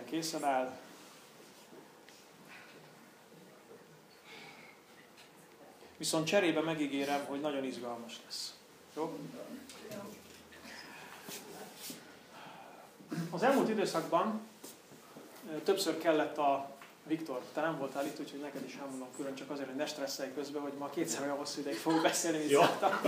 készen áll. Viszont cserébe megígérem, hogy nagyon izgalmas lesz. Jó? Az elmúlt időszakban többször kellett Viktor, te nem voltál itt, úgyhogy neked is elmondom külön, csak azért, hogy ne stresszelj közben, hogy ma kétszer olyan hosszú ideig fogok beszélni, mint szoktam.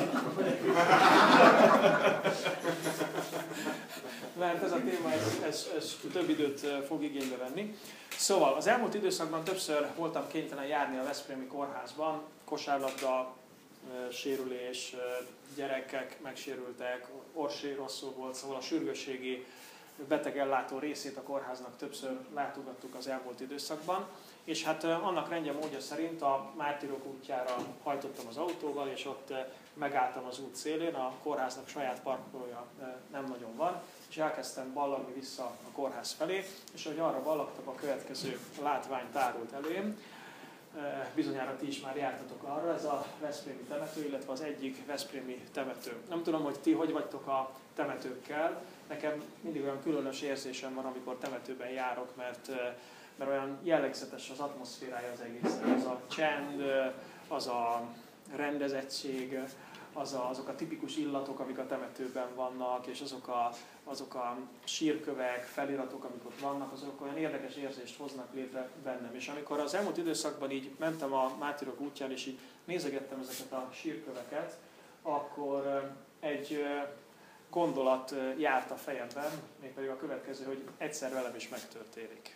Mert ez a téma, ez több időt fog igénybe venni. Szóval az elmúlt időszakban többször voltam kénytelen járni a veszprémi kórházban, kosárlabda, sérülés, gyerekek megsérültek, orsi rosszul volt, szóval a sürgősségi betegellátó részét a kórháznak többször látogattuk az elmúlt időszakban, és hát annak rendje módja szerint a Mártírok útjára hajtottam az autóval, és ott megálltam az út szélén, a kórháznak saját parkolója nem nagyon van, és elkezdtem ballagni vissza a kórház felé, és ahogy arra ballagtam, a következő látvány tárult elém. Bizonyára ti is már jártatok arra, ez a veszprémi temető, illetve az egyik veszprémi temető. Nem tudom, hogy ti hogy vagytok a temetőkkel, nekem mindig olyan különös érzésem van, amikor temetőben járok, mert olyan jellegzetes az atmoszférája az egésznek. Az a csend, az a rendezettség, azok a tipikus illatok, amik a temetőben vannak, és azok a sírkövek, feliratok, amik ott vannak, azok olyan érdekes érzést hoznak létre bennem. És amikor az elmúlt időszakban így mentem a Mártírok útján, és így nézegettem ezeket a sírköveket, akkor egy gondolat járt a fejemben, mégpedig a következő, hogy egyszer velem is megtörténik.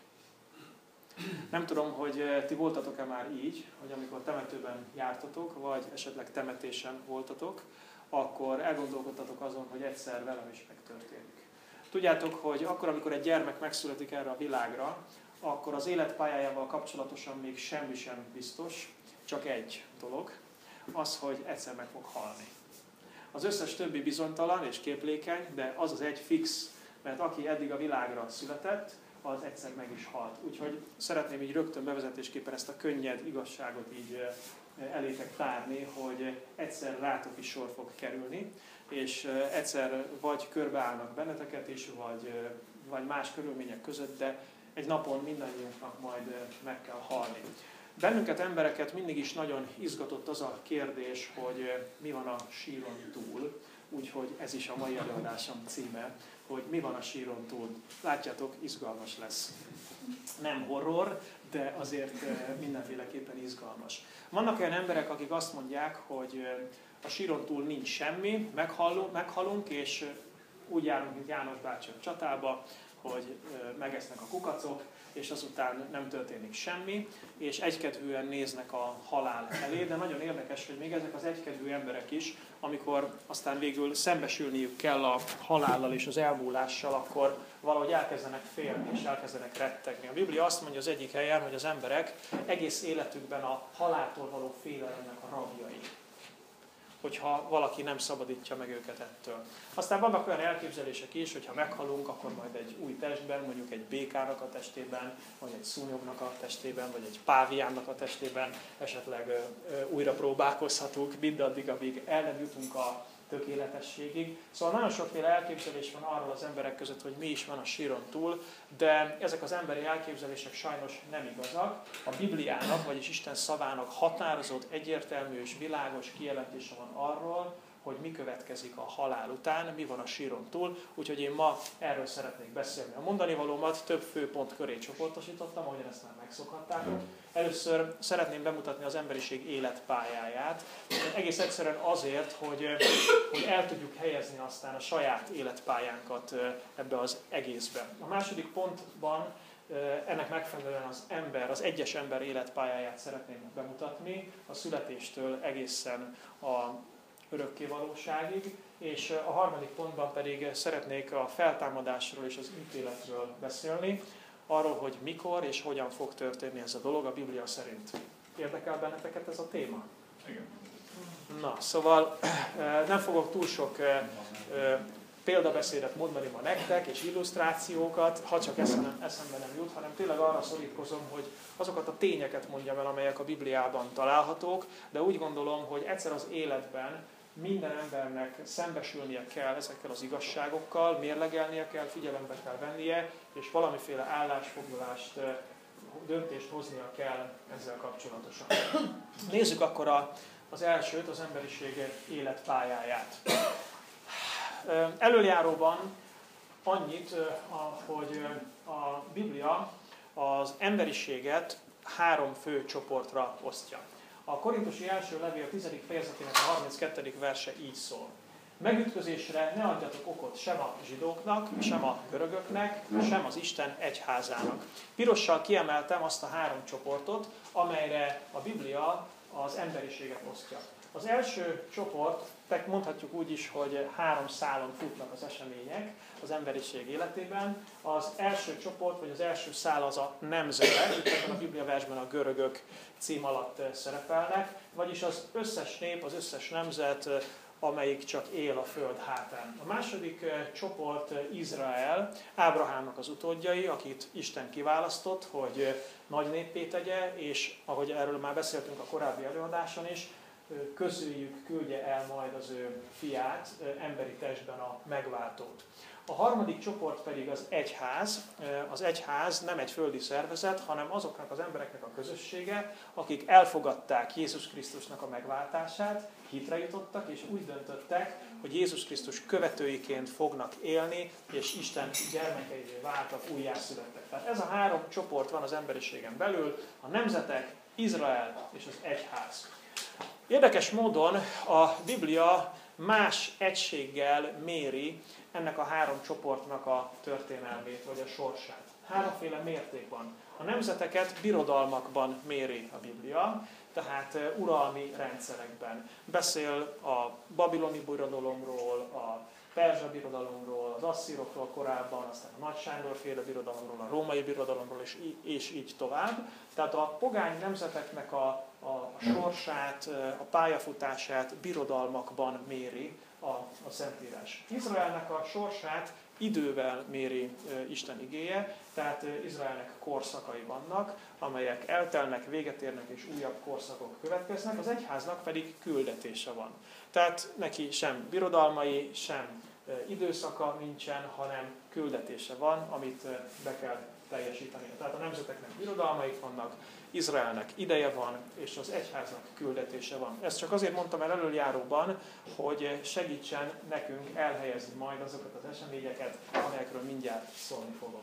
Nem tudom, hogy ti voltatok-e már így, hogy amikor temetőben jártatok, vagy esetleg temetésen voltatok, akkor elgondolkodtatok azon, hogy egyszer velem is megtörténik. Tudjátok, hogy akkor, amikor egy gyermek megszületik erre a világra, akkor az életpályájával kapcsolatosan még semmi sem biztos, csak egy dolog, az, hogy egyszer meg fog halni. Az összes többi bizonytalan és képlékeny, de az az egy fix, mert aki eddig a világra született, az egyszer meg is halt. Úgyhogy szeretném így rögtön bevezetésképpen ezt a könnyed igazságot így elétek tárni, hogy egyszer rátok is sor fog kerülni, és egyszer vagy körbeállnak benneteket is, vagy más körülmények között, de egy napon mindannyiunknak majd meg kell halni. Bennünket, embereket mindig is nagyon izgatott az a kérdés, hogy mi van a síron túl, úgyhogy ez is a mai előadásom címe, hogy mi van a síron túl. Látjátok, izgalmas lesz. Nem horror, de azért mindenféleképpen izgalmas. Vannak olyan emberek, akik azt mondják, hogy a síron túl nincs semmi, meghalunk, és úgy járunk, mint János bácsi a csatába, hogy megesznek a kukacok, és azután nem történik semmi, és egykedvűen néznek a halál elé, de nagyon érdekes, hogy még ezek az egykedvű emberek is, amikor aztán végül szembesülniük kell a halállal és az elmúlással, akkor valahogy elkezdenek félni és elkezdenek rettegni. A Biblia azt mondja az egyik helyen, hogy az emberek egész életükben a haláltól való félelemnek a rabjai, hogyha valaki nem szabadítja meg őket ettől. Aztán vannak olyan elképzelések is, hogy ha meghalunk, akkor majd egy új testben, mondjuk egy békának a testében, vagy egy szúnyognak a testében, vagy egy páviánnak a testében esetleg újra próbálkozhatunk, mindaddig, amíg el nem jutunk a tökéletességig. Szóval nagyon sokféle elképzelés van arról az emberek között, hogy mi is van a síron túl, de ezek az emberi elképzelések sajnos nem igazak. A Bibliának, vagyis Isten szavának határozott, egyértelmű és világos kijelentése van arról, hogy mi következik a halál után, mi van a síron túl, úgyhogy én ma erről szeretnék beszélni. A mondani valómat több főpont köré csoportosítottam, ahogyan ezt már megszokhattátok. Először szeretném bemutatni az emberiség életpályáját, egész egyszerűen azért, hogy el tudjuk helyezni aztán a saját életpályánkat ebbe az egészbe. A második pontban ennek megfelelően az egyes ember életpályáját szeretném bemutatni, a születéstől egészen a örökké valóságig, és a harmadik pontban pedig szeretnék a feltámadásról és az ítéletről beszélni, arról, hogy mikor és hogyan fog történni ez a dolog a Biblia szerint. Érdekel benneteket ez a téma? Igen. Na, szóval nem fogok túl sok példabeszédet mondani ma nektek, és illusztrációkat, ha csak eszembe nem jut, hanem tényleg arra szorítkozom, hogy azokat a tényeket mondjam el, amelyek a Bibliában találhatók, de úgy gondolom, hogy egyszer az életben minden embernek szembesülnie kell ezekkel az igazságokkal, mérlegelnie kell, figyelembe kell vennie, és valamiféle állásfoglalást, döntést hoznia kell ezzel kapcsolatosan. Nézzük akkor az elsőt, az emberiség életpályáját. Elöljáróban annyit, hogy a Biblia az emberiséget 3 fő csoportra osztja. A Korintusi első levél 10. fejezetének a 32. verse így szól. Megütközésre ne adjatok okot sem a zsidóknak, sem a görögöknek, sem az Isten egyházának. Pirossal kiemeltem azt a 3 csoportot, amelyre a Biblia az emberiséget osztja. Az első csoport, mondhatjuk úgy is, hogy 3 szálon futnak az események az emberiség életében. Az első csoport, vagy az első szál az a nemzetek, itt ebben a Biblia versben a görögök cím alatt szerepelnek, vagyis az összes nép, az összes nemzet, amelyik csak él a föld hátán. A második csoport Izrael, Ábrahámnak az utódjai, akit Isten kiválasztott, hogy nagy néppé tegye, és ahogy erről már beszéltünk a korábbi előadáson is, közüljük küldje el majd az ő fiát, emberi testben a megváltót. A harmadik csoport pedig az egyház. Az egyház nem egy földi szervezet, hanem azoknak az embereknek a közössége, akik elfogadták Jézus Krisztusnak a megváltását, hitre jutottak, és úgy döntöttek, hogy Jézus Krisztus követőiként fognak élni, és Isten gyermekeivé váltak, újjászülettek. Tehát ez a 3 csoport van az emberiségen belül, a nemzetek, Izrael és az egyház. Érdekes módon a Biblia más egységgel méri ennek a 3 csoportnak a történelmét, vagy a sorsát. 3 mérték van. A nemzeteket birodalmakban méri a Biblia, tehát uralmi rendszerekben. Beszél a babiloni birodalomról, a perzsa birodalomról, az asszírokról korábban, aztán a Nagy Sándor-féle birodalomról, a római birodalomról, és így tovább. Tehát a pogány nemzeteknek a sorsát, a pályafutását birodalmakban méri a Szentírás. Izraelnek a sorsát idővel méri Isten igéje, tehát Izraelnek korszakai vannak, amelyek eltelnek, véget érnek és újabb korszakok következnek, az egyháznak pedig küldetése van. Tehát neki sem birodalmai, sem időszaka nincsen, hanem küldetése van, amit be kell teljesíteni. Tehát a nemzeteknek birodalmaik vannak, Izraelnek ideje van, és az egyháznak küldetése van. Ezt csak azért mondtam el elöljáróban, hogy segítsen nekünk elhelyezni majd azokat az eseményeket, amelyekről mindjárt szólni fogok.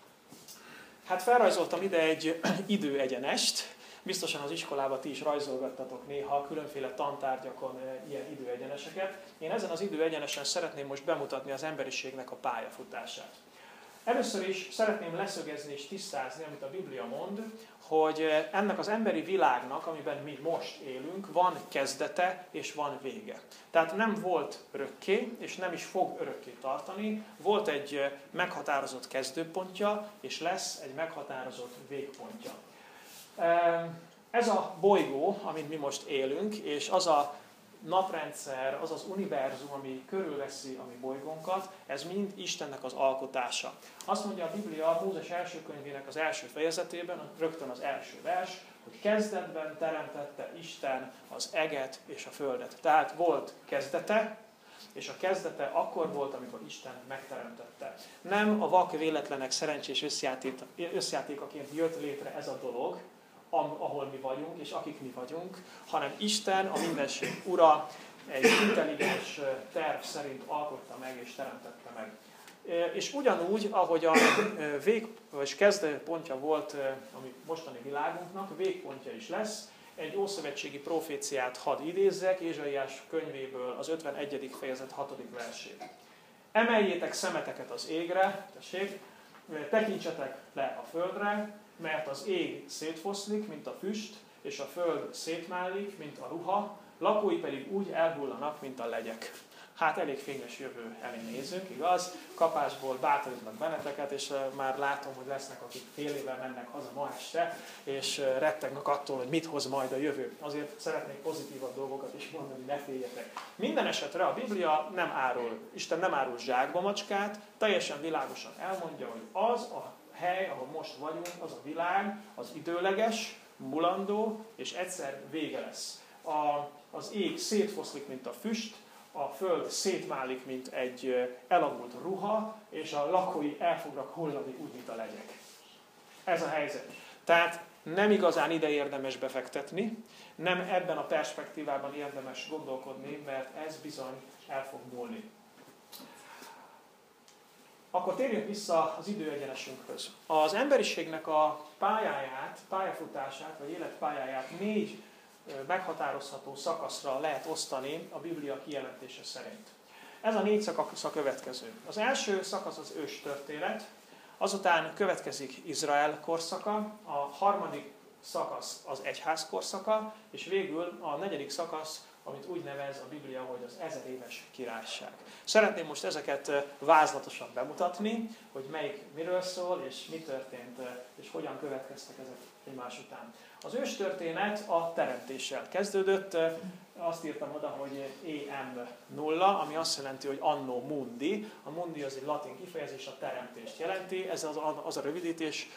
Hát felrajzoltam ide egy időegyenest, biztosan az iskolában ti is rajzolgattatok néha különféle tantárgyakon ilyen időegyeneseket. Én ezen az időegyenesen szeretném most bemutatni az emberiségnek a pályafutását. Először is szeretném leszögezni és tisztázni, amit a Biblia mond, hogy ennek az emberi világnak, amiben mi most élünk, van kezdete és van vége. Tehát nem volt örökké, és nem is fog örökké tartani, volt egy meghatározott kezdőpontja, és lesz egy meghatározott végpontja. Ez a bolygó, amin mi most élünk, és az a naprendszer, az az univerzum, ami körülveszi a mi bolygónkat, ez mind Istennek az alkotása. Azt mondja a Biblia Mózes első könyvének az első fejezetében, rögtön az első vers, hogy kezdetben teremtette Isten az eget és a földet. Tehát volt kezdete, és a kezdete akkor volt, amikor Isten megteremtette. Nem a vak véletlenek szerencsés összjátékaként jött létre ez a dolog, ahol mi vagyunk, és akik mi vagyunk, hanem Isten, a mindenség ura, egy intelligens terv szerint alkotta meg és teremtette meg. És ugyanúgy, ahogy a vagy kezdőpontja volt a mostani világunknak, végpontja is lesz, egy ószövetségi proféciát hadd idézzek, Ézsaiás könyvéből az 51. fejezet 6. versét. Emeljétek szemeteket az égre, tessék, tekintsetek le a földre, mert az ég szétfoszlik, mint a füst, és a föld szétmállik, mint a ruha, lakói pedig úgy elhullanak, mint a legyek. Hát elég fényes jövő elé nézünk, igaz? Kapásból bátorítlak benneteket, és már látom, hogy lesznek, akik fél évvel mennek haza ma este, és rettegnek attól, hogy mit hoz majd a jövő. Azért szeretnék pozitívabb dolgokat is mondani, ne féljetek. Minden esetre a Biblia nem árul, Isten nem árul zsákba macskát, teljesen világosan elmondja, hogy az a hely, ahol most vagyunk, az a világ, az időleges, mulandó, és egyszer vége lesz. Az ég szétfoszlik, mint a füst, a föld szétválik, mint egy elavult ruha, és a lakói el fognak hullani úgy, mint a legyek. Ez a helyzet. Tehát nem igazán ide érdemes befektetni, nem ebben a perspektívában érdemes gondolkodni, mert ez bizony el fog múlni. Akkor térjünk vissza az időegyenesünkhöz. Az emberiségnek a pályafutását, vagy életpályáját 4 meghatározható szakaszra lehet osztani a Biblia kijelentése szerint. Ez a 4 szakasz a következő. Az első szakasz az őstörténet, azután következik Izrael korszaka, a harmadik szakasz az egyház korszaka, és végül a 4. szakasz, amit úgy nevez a Biblia, hogy az 1000 éves királyság. Szeretném most ezeket vázlatosan bemutatni, hogy melyik miről szól, és mi történt, és hogyan következtek ezek egymás után. Az őstörténet a teremtéssel kezdődött, azt írtam oda, hogy EM0, ami azt jelenti, hogy anno mundi. A mundi az egy latin kifejezés, a teremtést jelenti, ez az a rövidítés,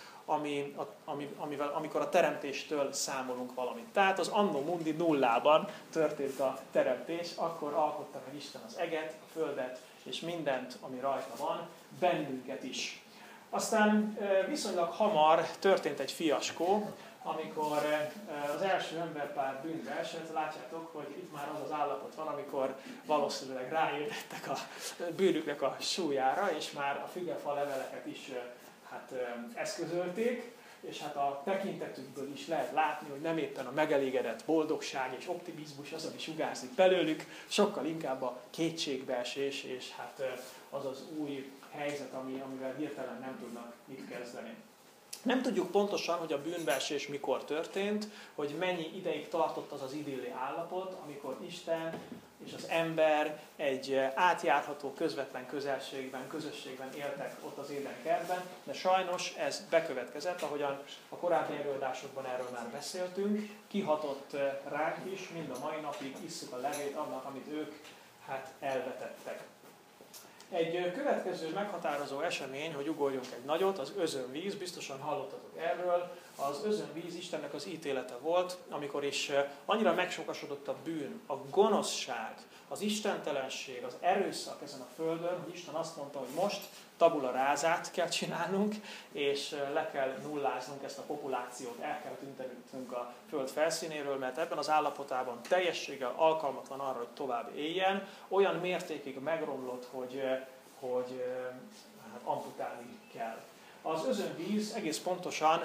amikor a teremtéstől számolunk valamit. Tehát az anno mundi nullában történt a teremtés, akkor alkotta meg Isten az eget, a földet, és mindent, ami rajta van, bennünket is. Aztán viszonylag hamar történt egy fiaskó, amikor az első emberpár bűnbe esett. Látjátok, hogy itt már az az állapot van, amikor valószínűleg ráébredtek a bűnüknek a súlyára, és már a fügefa leveleket is eszközölték, és hát a tekintetükből is lehet látni, hogy nem éppen a megelégedett boldogság és optimizmus az, ami sugárzik belőlük, sokkal inkább a kétségbeesés, és hát az az új helyzet, amivel hirtelen nem tudnak mit kezdeni. Nem tudjuk pontosan, hogy a bűnbeesés mikor történt, hogy mennyi ideig tartott az az idilli állapot, amikor Isten és az ember egy átjárható, közvetlen közösségben éltek ott az Édenkertben, de sajnos ez bekövetkezett, ahogyan a korábbi előadásokban erről már beszéltünk, kihatott ránk is, mind a mai napig isszuk a levét annak, amit ők elvetettek. Egy következő meghatározó esemény, hogy ugorjunk egy nagyot, az özönvíz, biztosan hallottatok erről. Az özönvíz Istennek az ítélete volt, amikor is annyira megsokasodott a bűn, a gonoszság, az istentelenség, az erőszak ezen a földön, hogy Isten azt mondta, hogy most tabula rását kell csinálnunk, és le kell nulláznunk ezt a populációt, el kell tüntetnünk a föld felszínéről, mert ebben az állapotában teljességgel alkalmatlan arra, hogy tovább éljen, olyan mértékig megromlott, hogy amputálni kell. Az özönvíz egész pontosan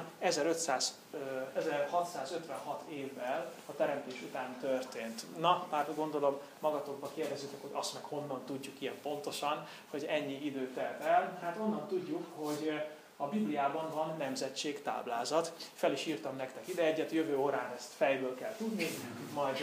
1656 évvel a teremtés után történt. Na, már gondolom magatokba kérdezitek, hogy azt meg honnan tudjuk ilyen pontosan, hogy ennyi idő telt el. Hát onnan tudjuk, hogy a Bibliában van nemzetségtáblázat. Fel is írtam nektek ide egyet, jövő órán ezt fejből kell tudni, majd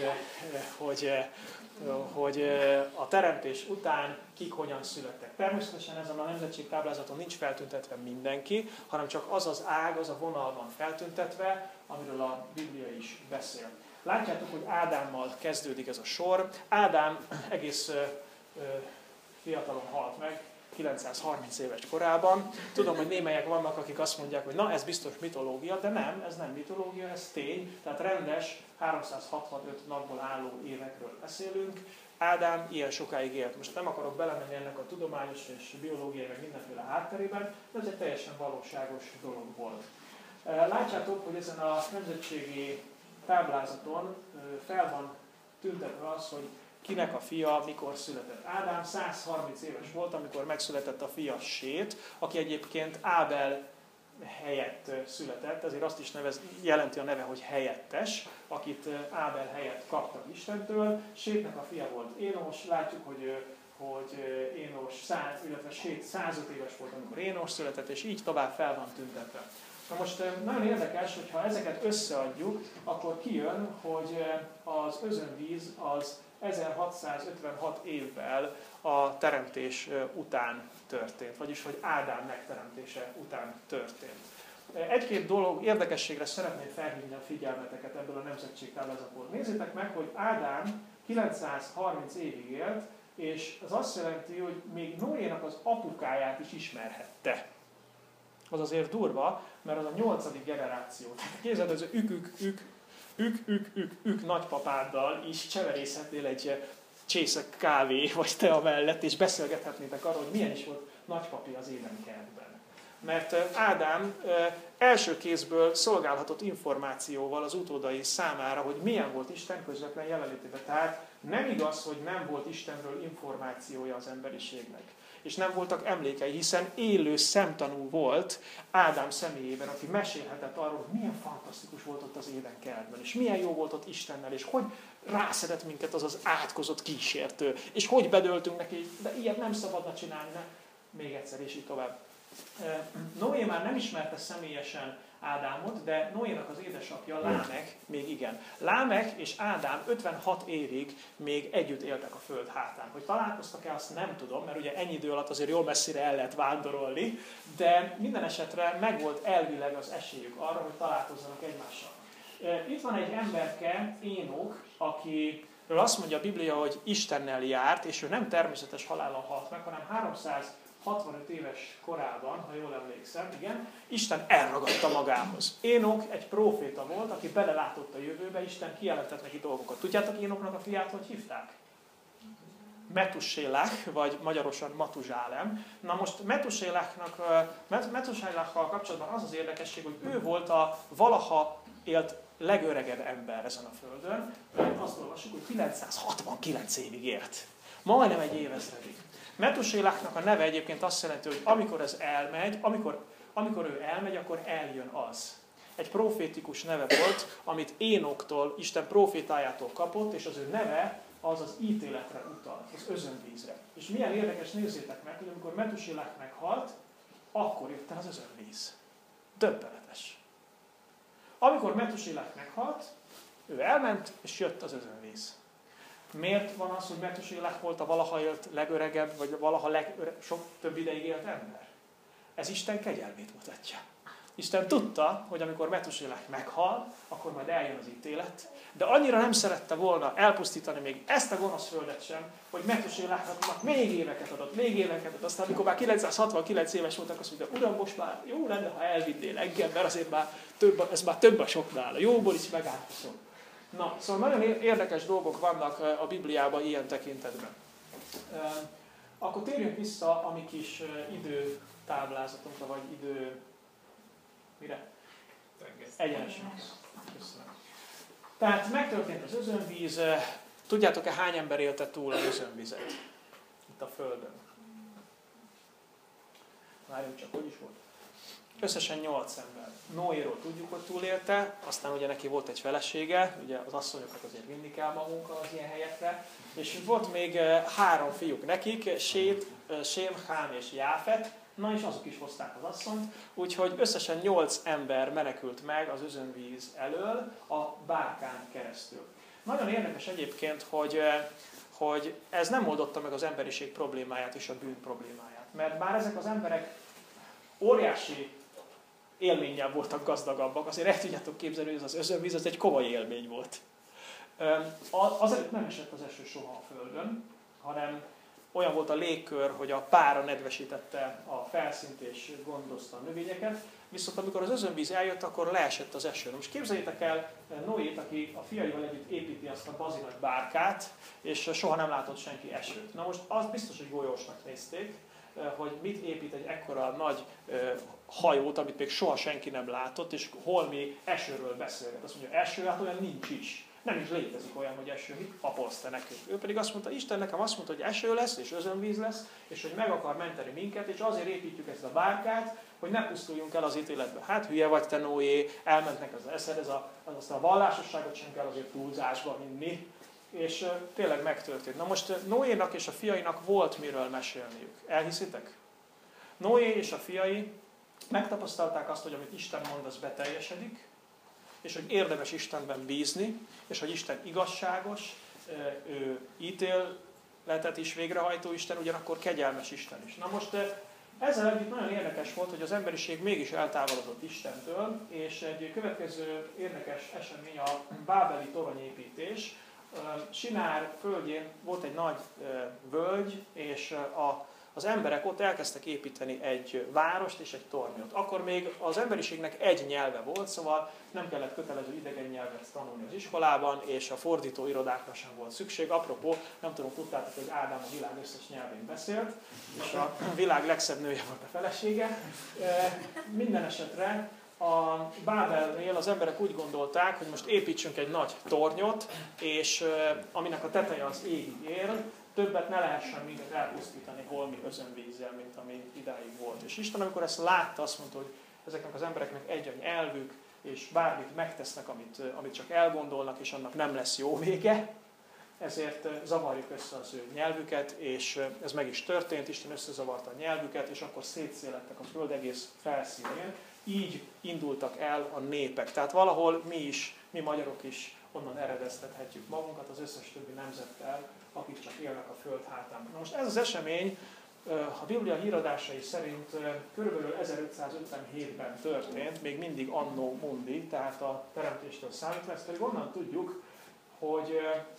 hogy a teremtés után kik hogyan születtek. Természetesen ezen a nemzetségtáblázaton nincs feltüntetve mindenki, hanem csak az az ág, az a vonal van feltüntetve, amiről a Biblia is beszél. Látjátok, hogy Ádámmal kezdődik ez a sor. Ádám egész fiatalon halt meg, 930 éves korában. Tudom, hogy némelyek vannak, akik azt mondják, hogy na, ez biztos mitológia, de nem, ez nem mitológia, ez tény. Tehát rendes 365 napból álló évekről beszélünk. Ádám ilyen sokáig élt. Most nem akarok belemenni ennek a tudományos és biológiai, meg mindenféle hátterében, de ez egy teljesen valóságos dolog volt. Látjátok, hogy ezen a nemzetségi táblázaton fel van tüntetve az, hogy kinek a fia mikor született. Ádám 130 éves volt, amikor megszületett a fia Sét, aki egyébként Ábel helyett született, ezért azt is jelenti a neve, hogy helyettes, akit Ábel helyett kaptak Istentől. Sétnek a fia volt Énós, látjuk, hogy Énós, illetve Sét 105 éves volt, amikor Énós született, és így tovább fel van tüntetve. Na most nagyon érdekes, hogy ha ezeket összeadjuk, akkor kijön, hogy az özönvíz az 1656 évvel a teremtés után történt, vagyis hogy Ádám megteremtése után történt. Egy-két dolog érdekességre szeretném felhívni a figyelmeteket ebből a nemzetségtáblázatból. Nézzétek meg, hogy Ádám 930 évig élt, és az azt jelenti, hogy még Noénak az apukáját is ismerhette. Az azért durva, mert az a 8. generáció. Képzeld, az ük nagypapáddal is cseverészhetnél egy csészek kávé vagy tea mellett, és beszélgethetnétek arról, hogy milyen is volt nagypapi az Édenkertben. Mert Ádám első kézből szolgálhatott információval az utódai számára, hogy milyen volt Isten közvetlen jelenlétében. Tehát nem igaz, hogy nem volt Istenről információja az emberiségnek. És nem voltak emlékei, hiszen élő szemtanú volt Ádám személyében, aki mesélhetett arról, hogy milyen fantasztikus volt ott az Édenkertben, és milyen jó volt ott Istennel, és hogy rászedett minket az az átkozott kísértő, és hogy bedöltünk neki, de ilyet nem szabadna csinálni, ne? Még egyszer, és így tovább. Noé már nem ismerte személyesen Ádámot, de Noénak az édesapja, Lámek, még igen. Lámek és Ádám 56 évig még együtt éltek a föld hátán. Hogy találkoztak-e, azt nem tudom, mert ugye ennyi idő alatt azért jól messzire el lehet vándorolni, de minden esetre megvolt elvileg az esélyük arra, hogy találkozzanak egymással. Itt van egy emberke, Énok, akiről azt mondja a Biblia, hogy Istennel járt, és ő nem természetes halállal halt meg, hanem 365 éves korában, ha jól emlékszem, igen, Isten elragadta magához. Énok egy próféta volt, aki belelátott a jövőbe, Isten kijelentett neki dolgokat. Tudjátok, Énoknak a fiát hogy hívták? Metusélach, vagy magyarosan Matuzsálem. Na most Metusélakkal kapcsolatban az az érdekesség, hogy ő volt a valaha élt legöregebb ember ezen a földön. Azt olvassuk, hogy 969 évig élt. Majdnem egy évezredig. Metusélachnak a neve egyébként azt jelenti, hogy amikor ez elmegy, amikor ő elmegy, akkor eljön az. Egy profétikus neve volt, amit Énoktól, Isten profétájától kapott, és az ő neve az az ítéletre utal, az özönvízre. És milyen érdekes, nézzétek meg, hogy amikor Metusélach meghalt, akkor jött el az özönvíz. Döbbenetes. Amikor Metusélach meghalt, ő elment, és jött az özönvíz. Miért van az, hogy Metusélach volt a valaha élt legöregebb, vagy valaha sok több ideig élt ember? Ez Isten kegyelmét mutatja. Isten tudta, hogy amikor Metusélach meghal, akkor majd eljön az ítélet, de annyira nem szerette volna elpusztítani még ezt a gonosz földet sem, hogy Metusélachnak még éveket adott. Aztán amikor már 969 éves voltak, azt mondta, Uram, most már jó lenne, ha elvinnél engem, mert azért ez már több a soknál, a jóból is megálkozom. Na, szóval nagyon érdekes dolgok vannak a Bibliában ilyen tekintetben. Akkor térjünk vissza a mi kis időtáblázatunkra, vagy mire? Egyenesen. Köszönöm. Tehát megtörtént az özönvíz. Tudjátok-e, hány ember élte túl az özönvizet? Itt a Földön. Várjunk csak, hogy is volt? Összesen 8 ember. Noéról tudjuk, hogy túlélte, aztán ugye neki volt egy felesége, ugye az asszonyoknak azért vinni kell magunkkal az ilyen helyekre, és volt még 3 fiúk nekik, Sém, Hám és Jáfet, na és azok is hozták az asszonyt, úgyhogy összesen 8 ember menekült meg az özönvíz elől a bárkán keresztül. Nagyon érdekes egyébként, hogy ez nem oldotta meg az emberiség problémáját és a bűn problémáját, mert bár ezek az emberek óriási élménnyel voltak gazdagabbak, azért el tudjátok képzelni, hogy ez az özönvíz az egy komoly élmény volt. Azelőtt nem esett az eső soha a Földön, hanem olyan volt a légkör, hogy a pára nedvesítette a felszínt és gondozta a növényeket, viszont amikor az özönvíz eljött, akkor leesett az eső. Most képzeljétek el Noét, aki a fiaival együtt építi azt a bazi nagy bárkát, és soha nem látott senki esőt. Na most az biztos, hogy golyósnak nézték, hogy mit épít egy ekkora nagy hajót, amit még soha senki nem látott, és holmi esőről beszélget. Azt mondja, eső, hát olyan nincs is. Nem is létezik olyan, hogy eső, mit apolsz te nekünk. Ő pedig azt mondta, Isten nekem azt mondta, hogy eső lesz, és özönvíz lesz, és hogy meg akar menteni minket, és azért építjük ezt a bárkát, hogy ne pusztuljunk el az ítéletbe. Hát hülye vagy te, Noé, elmentnek az eszed, azt a vallásosságot sem kell azért túlzásba vinni. És tényleg megtörtént. Na most Noénak és a fiainak volt miről mesélniük. Elhiszitek? Noé és a fiai megtapasztalták azt, hogy amit Isten mond, az beteljesedik, és hogy érdemes Istenben bízni, és hogy Isten igazságos, ő ítéletet is végrehajtó Isten, ugyanakkor kegyelmes Isten is. Na most ezzel együtt nagyon érdekes volt, hogy az emberiség mégis eltávolodott Istentől, és egy következő érdekes esemény a bábeli toronyépítés. Sinár földjén volt egy nagy völgy, és a az emberek ott elkezdtek építeni egy várost és egy tornyot. Akkor még az emberiségnek egy nyelve volt, szóval nem kellett kötelező idegen nyelvet tanulni az iskolában, és a fordító irodákra sem volt szükség. Apropó, nem tudom, tudtátok, hogy Ádám a világ összes nyelvén beszélt, és a világ legszebb nője volt a felesége. Minden esetre a Bábelnél az emberek úgy gondolták, hogy most építsünk egy nagy tornyot, és aminek a teteje az égig ér, többet ne lehessen minket elpusztítani holmi özönvízzel, mint ami idáig volt. És Isten, amikor ezt látta, azt mondta, hogy ezeknek az embereknek egy a nyelvük, és bármit megtesznek, amit csak elgondolnak, és annak nem lesz jó vége, ezért zavarjuk össze az ő nyelvüket, és ez meg is történt, Isten összezavarta a nyelvüket, és akkor szétszélettek a föld egész felszínén. Így indultak el a népek. Tehát valahol mi magyarok is onnan eredeztethetjük magunkat az összes többi nemzettel, akik csak élnek a föld hátán. Na most ez az esemény a Biblia híradásai szerint kb. 1557-ben történt, még mindig anno mundi, tehát a teremtéstől számítva. Ezt pedig onnan tudjuk, hogy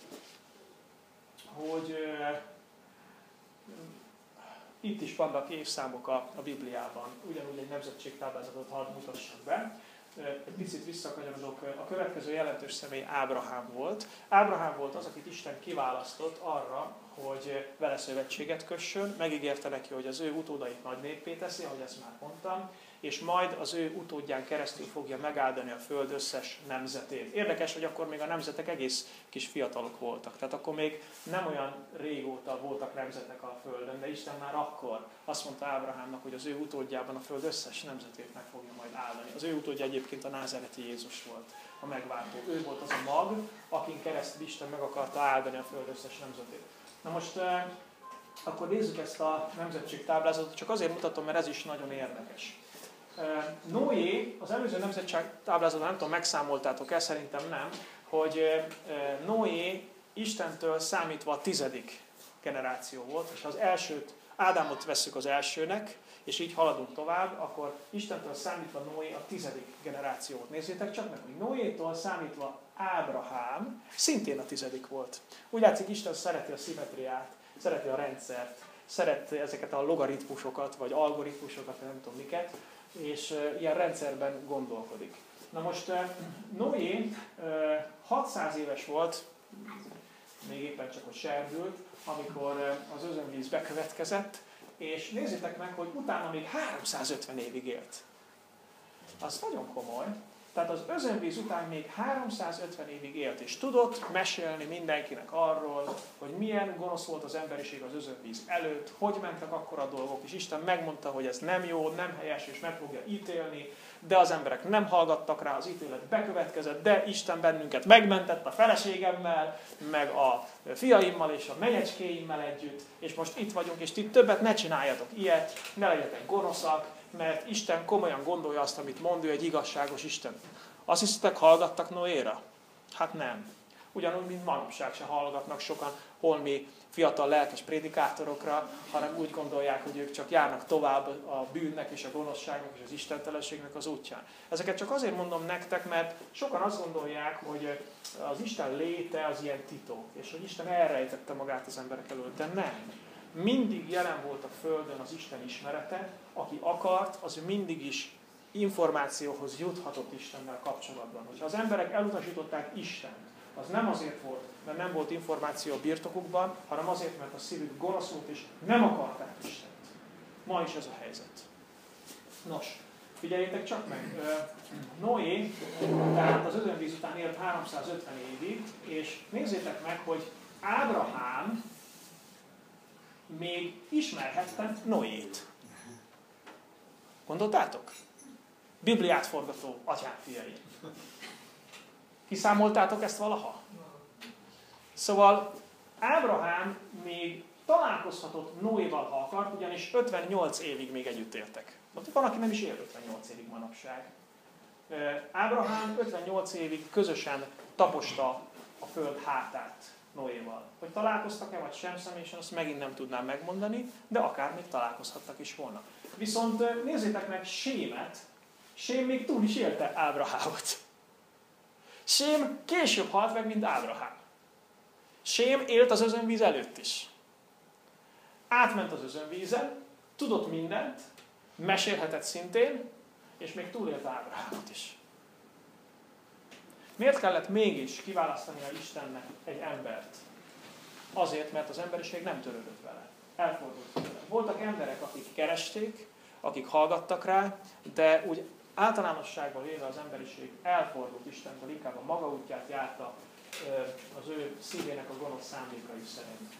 itt is vannak évszámok a Bibliában. Ugyanúgy egy nemzetségtáblázatot hadd mutassak be. Egy picit visszakanyarodok. A következő jelentős személy Ábrahám volt. Ábrahám volt az, akit Isten kiválasztott arra, hogy vele szövetséget kössön. Megígérte neki, hogy az ő utódait nagy néppé teszi, ahogy ezt már mondtam, és majd az ő utódján keresztül fogja megáldani a föld összes nemzetét. Érdekes, hogy akkor még a nemzetek egész kis fiatalok voltak. Tehát akkor még nem olyan régóta voltak nemzetek a földön, de Isten már akkor azt mondta Ábrahámnak, hogy az ő utódjában a föld összes nemzetét meg fogja majd áldani. Az ő utódja egyébként a názáreti Jézus volt, a megváltó. Ő volt az a mag, akin keresztül Isten meg akarta áldani a föld összes nemzetét. Na most akkor nézzük ezt a nemzetségtáblázatot, csak azért mutatom, mert ez is nagyon érdekes. Noé, az előző nemzetségtáblázatot nem tudom, megszámoltátok-e, szerintem nem, hogy Noé Istentől számítva a 10. generáció volt, és ha az elsőt, Ádámot vesszük az elsőnek, és így haladunk tovább, akkor Istentől számítva Noé a 10. generációt. Nézzétek csak meg, hogy Noétól számítva Ábrahám szintén a 10. volt. Úgy látszik, Isten szereti a szimmetriát, szereti a rendszert, szereti ezeket a logaritmusokat, vagy algoritmusokat, nem tudom miket, és ilyen rendszerben gondolkodik. Na most Noé 600 éves volt, még éppen csak hogy serdült, amikor az özönvíz bekövetkezett, és nézzétek meg, hogy utána még 350 évig élt. Az nagyon komoly. Tehát az özönvíz után még 350 évig élt, és tudott mesélni mindenkinek arról, hogy milyen gonosz volt az emberiség az özönvíz előtt, hogy mentek akkor a dolgok, és Isten megmondta, hogy ez nem jó, nem helyes, és meg fogja ítélni, de az emberek nem hallgattak rá, az ítélet bekövetkezett, de Isten bennünket megmentett a feleségemmel, meg a fiaimmal és a menyecskéimmel együtt, és most itt vagyunk, és ti többet ne csináljatok ilyet, ne legyetek gonoszak, mert Isten komolyan gondolja azt, amit mond, ő egy igazságos Isten. Azt hiszitek, hallgattak Noéra? Hát nem. Ugyanúgy, mint manapság se hallgatnak sokan holmi fiatal lelkes prédikátorokra, hanem úgy gondolják, hogy ők csak járnak tovább a bűnnek és a gonoszságnak és az istentelenségnek az útján. Ezeket csak azért mondom nektek, mert sokan azt gondolják, hogy az Isten léte az ilyen titok, és hogy Isten elrejtette magát az emberek elől, de nem. Mindig jelen volt a Földön az Isten ismerete, aki akart, az mindig is információhoz juthatott Istennel kapcsolatban. Hogyha az emberek elutasították Istent, az nem azért volt, mert nem volt információ a birtokukban, hanem azért, mert a szívük gonosz volt, és nem akarták Istent. Ma is ez a helyzet. Nos, figyeljétek csak meg. Noé, tehát az özönvíz után élt 350 évig, és nézzétek meg, hogy Ábrahám még ismerhette Noét. Gondoltátok? Bibliát forgató atyák fiai. Kiszámoltátok ezt valaha? Szóval Ábrahám még találkozhatott Noéval, ha akart, ugyanis 58 évig még együtt éltek. Van, aki nem is él 58 évig manapság. Ábrahám 58 évig közösen taposta a föld hátát Noéval. Hogy találkoztak-e, vagy sem személyesen, azt megint nem tudnám megmondani, de akár még találkozhattak is volna. Viszont nézzétek meg Sémet. Sém még túl is élte Ábrahámot. Sém később halt meg, mint Ábrahám. Sém élt az özönvíz előtt is. átment az özönvízen, tudott mindent, mesélhetett szintén, és még túlélte Ábrahámot is. Miért kellett mégis kiválasztania Istennek egy embert? Azért, mert az emberiség nem törődött vele. Elfordult vele. Voltak emberek, akik keresték, akik hallgattak rá, de úgy általánosságban véve az emberiség elfordult Istentől, inkább a maga útját járta az ő szívének a gonosz szándékai szerint.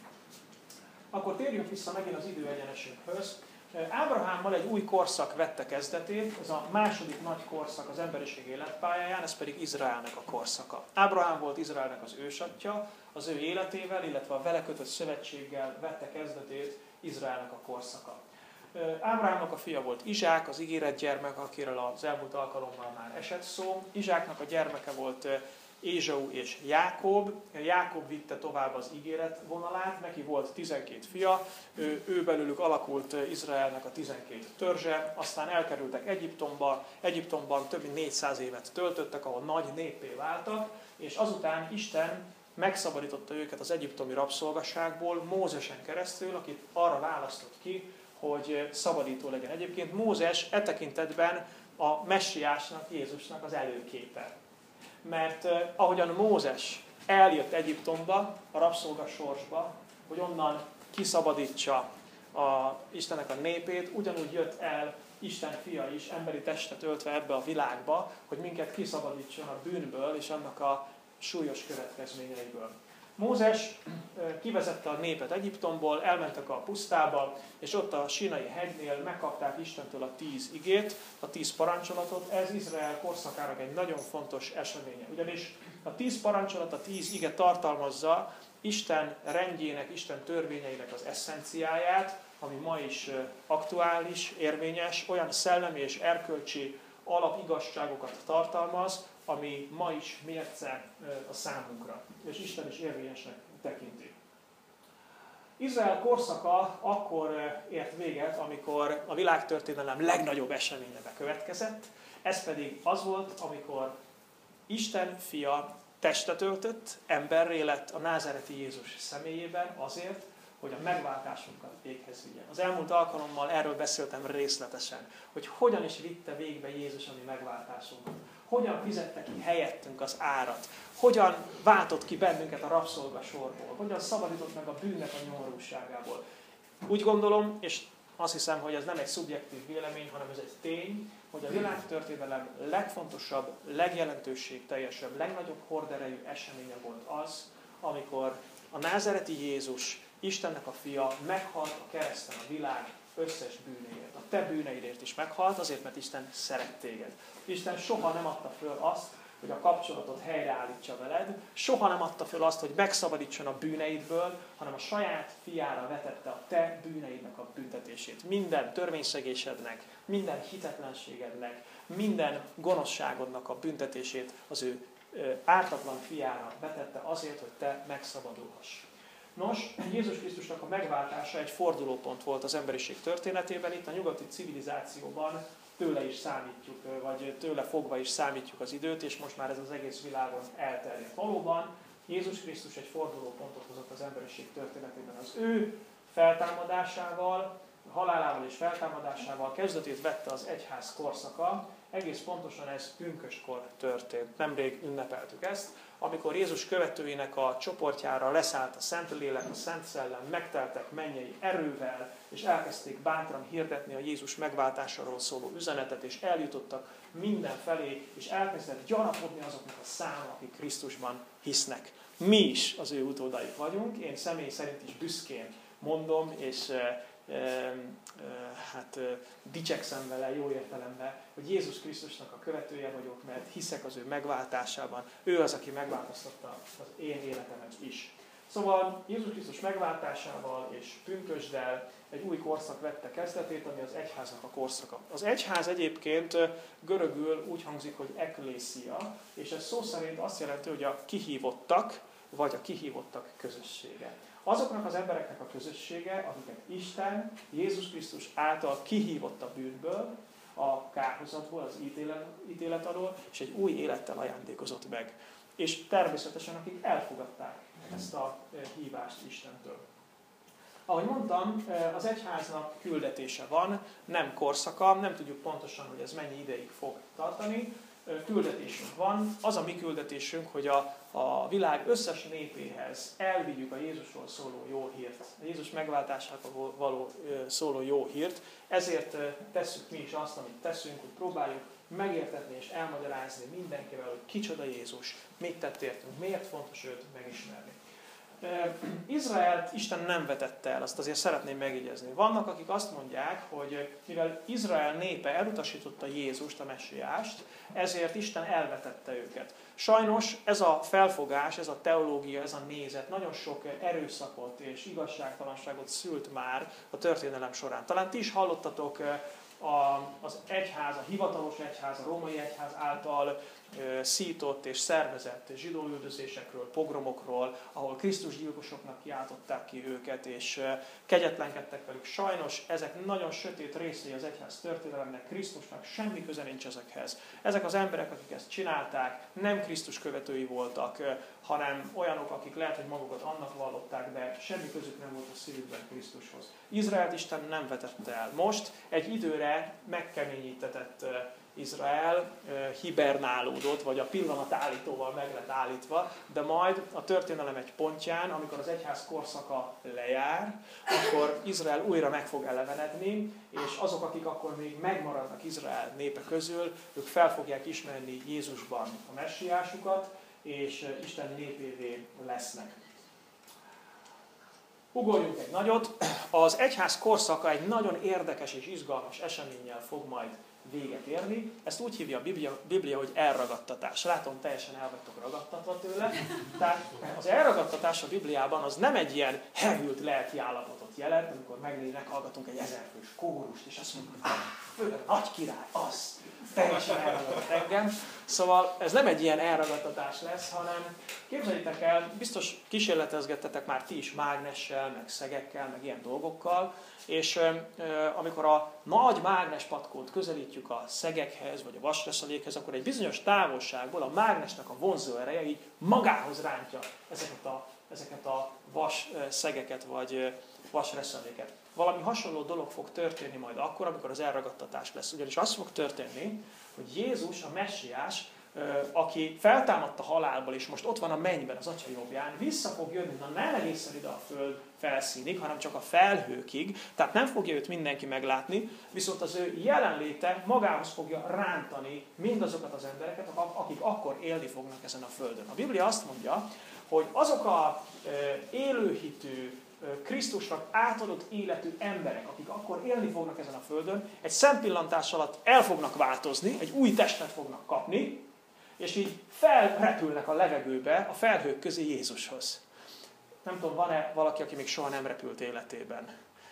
Akkor térjünk vissza megint az időegyenesünkhöz. Ábrahámmal egy új korszak vette kezdetét, ez a második nagy korszak az emberiség életpályáján, ez pedig Izraelnek a korszaka. Ábrahám volt Izraelnek az ősatja, az ő életével, illetve a vele kötött szövetséggel vette kezdetét Izraelnek a korszaka. Ábrahámnak a fia volt Izsák, az ígéret gyermek, akiről az elmúlt alkalommal már esett szó. Izsáknak a gyermeke volt Ézsau és Jákob. Jákob vitte tovább az ígéret vonalát, neki volt 12 fia, ő belőlük alakult Izraelnek a 12 törzse, aztán elkerültek Egyiptomba, Egyiptomban több mint 400 évet töltöttek, ahol nagy néppé váltak, és azután Isten megszabadította őket az egyiptomi rabszolgaságból Mózesen keresztül, akit arra választott ki, hogy szabadító legyen. Egyébként Mózes e tekintetben a messiásnak, Jézusnak az előképe. Mert ahogyan Mózes eljött Egyiptomba, a rabszolgasorsba, hogy onnan kiszabadítsa Istennek a népét, ugyanúgy jött el Isten fia is, emberi testet öltve ebbe a világba, hogy minket kiszabadítson a bűnből és annak a súlyos következményeiből. Mózes kivezette a népet Egyiptomból, elmentek a pusztába, és ott a Sínai hegynél megkapták Istentől a 10 igét, a 10 parancsolatot. Ez Izrael korszakának egy nagyon fontos eseménye. Ugyanis a 10 parancsolat, a 10 ige tartalmazza Isten rendjének, Isten törvényeinek az eszenciáját, ami ma is aktuális, érvényes, olyan szellemi és erkölcsi alapigazságokat tartalmaz, ami ma is mérce a számunkra, és Isten is érvényesnek tekinti. Izrael korszaka akkor ért véget, amikor a világtörténelem legnagyobb eseménye bekövetkezett, ez pedig az volt, amikor Isten fia testet öltött, emberré lett a názáreti Jézus személyében azért, hogy a megváltásunkat véghez vigyen. Az elmúlt alkalommal erről beszéltem részletesen, hogy hogyan is vitte végbe Jézus a mi megváltásunkat. Hogyan fizette ki helyettünk az árat, hogyan váltott ki bennünket a rabszolgasorból, hogyan szabadított meg a bűnnek a nyomorúságából. Úgy gondolom, és azt hiszem, hogy ez nem egy szubjektív vélemény, hanem ez egy tény, hogy a világtörténelem legfontosabb, legjelentőségteljesebb, legnagyobb horderejű eseménye volt az, amikor a názáreti Jézus, Istennek a fia meghalt a kereszten a világ összes bűnéért. A te bűneidért is meghalt, azért, mert Isten szeret téged. Isten soha nem adta föl azt, hogy a kapcsolatot helyreállítsa veled, soha nem adta föl azt, hogy megszabadítson a bűneidből, hanem a saját fiára vetette a te bűneidnek a büntetését. Minden törvényszegésednek, minden hitetlenségednek, minden gonoszságodnak a büntetését az ő ártatlan fiára vetette azért, hogy te megszabadulhass. Nos, Jézus Krisztusnak a megváltása egy fordulópont volt az emberiség történetében. Itt a nyugati civilizációban tőle is számítjuk, vagy tőle fogva is számítjuk az időt, és most már ez az egész világon elterjedt. Valóban Jézus Krisztus egy fordulópontot hozott az emberiség történetében. Az ő feltámadásával, halálával és feltámadásával kezdetét vette az egyház korszaka. Egész pontosan ez pünköstkor történt. Nemrég ünnepeltük ezt, amikor Jézus követőinek a csoportjára leszállt a Szentlélek, a Szent Szellem, megteltek mennyei erővel, és elkezdték bátran hirdetni a Jézus megváltásáról szóló üzenetet, és eljutottak mindenfelé, és elkezdett gyarapodni azoknak a száma, akik Krisztusban hisznek. Mi is az ő utódaik vagyunk, én személy szerint is büszkén mondom, és dicsekszem vele jó értelemben, hogy Jézus Krisztusnak a követője vagyok, mert hiszek az ő megváltásában. Ő az, aki megváltoztatta az én életemet is. Szóval Jézus Krisztus megváltásával és pünkösddel egy új korszak vette kezdetét, ami az egyháznak a korszaka. Az egyház egyébként görögül úgy hangzik, hogy eklészia, és ez szó szerint azt jelenti, hogy a kihívottak, vagy a kihívottak közössége. Azoknak az embereknek a közössége, akiket Isten, Jézus Krisztus által kihívott a bűnből, a kárhozatból, az ítélet alól, és egy új élettel ajándékozott meg. És természetesen, akik elfogadták ezt a hívást Istentől. Ahogy mondtam, az egyháznak küldetése van, nem korszaka, nem tudjuk pontosan, hogy ez mennyi ideig fog tartani. Küldetésünk van, az a mi küldetésünk, hogy a világ összes népéhez elvigyük a Jézusról szóló jó hírt, a Jézus megváltásáról való szóló jó hírt, ezért tesszük mi is azt, amit teszünk, hogy próbáljuk megértetni és elmagyarázni mindenkivel, hogy kicsoda Jézus, mit tett értünk, miért fontos őt megismerni. Izraelt Isten nem vetette el, azt azért szeretném megjegyezni. Vannak, akik azt mondják, hogy mivel Izrael népe elutasította Jézust, a messiást, ezért Isten elvetette őket. Sajnos ez a felfogás, ez a teológia, ez a nézet nagyon sok erőszakot és igazságtalanságot szült már a történelem során. Talán ti is hallottatok az egyház, a hivatalos egyház, a római egyház által szított és szervezett zsidóüldözésekről, pogromokról, ahol Krisztus gyilkosoknak kiáltották ki őket, és kegyetlenkedtek velük. Sajnos ezek nagyon sötét részei az egyház történelemnek, Krisztusnak semmi köze nincs ezekhez. Ezek az emberek, akik ezt csinálták, nem Krisztus követői voltak, hanem olyanok, akik lehet, hogy magukat annak vallották, de semmi közük nem volt a szívükben Krisztushoz. Izraelt Isten nem vetette el. Most egy időre megkeményítetett Izrael hibernálódott, vagy a pillanatállítóval meg lett állítva, de majd a történelem egy pontján, amikor az egyház korszaka lejár, akkor Izrael újra meg fog elevenedni, és azok, akik akkor még megmaradnak Izrael népe közül, ők fel fogják ismerni Jézusban a messiásukat, és Isten népévé lesznek. Ugorjunk egy nagyot. Az egyház korszaka egy nagyon érdekes és izgalmas eseménnyel fog majd véget érni. Ezt úgy hívja a Biblia, hogy elragadtatás. Látom, teljesen el vagytok ragadtatva tőle. Tehát az elragadtatás a Bibliában az nem egy ilyen hevült lelki állapotot jelent, amikor meghallgatunk egy 1000 fős kórust, és azt mondjuk, hogy nagy király, az teljesen elragadtat engem. Szóval ez nem egy ilyen elragadtatás lesz, hanem képzeljétek el, biztos kísérletezgettetek már ti is mágnessel, meg szegekkel, meg ilyen dolgokkal, és amikor a nagy mágnespatkót közelítjük a szegekhez, vagy a vasreszelékhez, akkor egy bizonyos távolságból a mágnesnek a vonzó ereje így magához rántja ezeket a vas szegeket, vagy vasreszeléket. Valami hasonló dolog fog történni majd akkor, amikor az elragadtatás lesz. Ugyanis az fog történni, hogy Jézus, a messiás, aki feltámadt a halálból, és most ott van a mennyben, az Atya jobbján, vissza fog jönni, nem egészen ide a föld felszínig, hanem csak a felhőkig, tehát nem fogja őt mindenki meglátni, viszont az ő jelenléte magához fogja rántani mindazokat az embereket, akik akkor élni fognak ezen a földön. A Biblia azt mondja, hogy azok a élőhitű, Krisztusnak átadott életű emberek, akik akkor élni fognak ezen a földön, egy szempillantás alatt el fognak változni, egy új testet fognak kapni, és így felrepülnek a levegőbe, a felhők közé Jézushoz. Nem tudom, van-e valaki, aki még soha nem repült életében?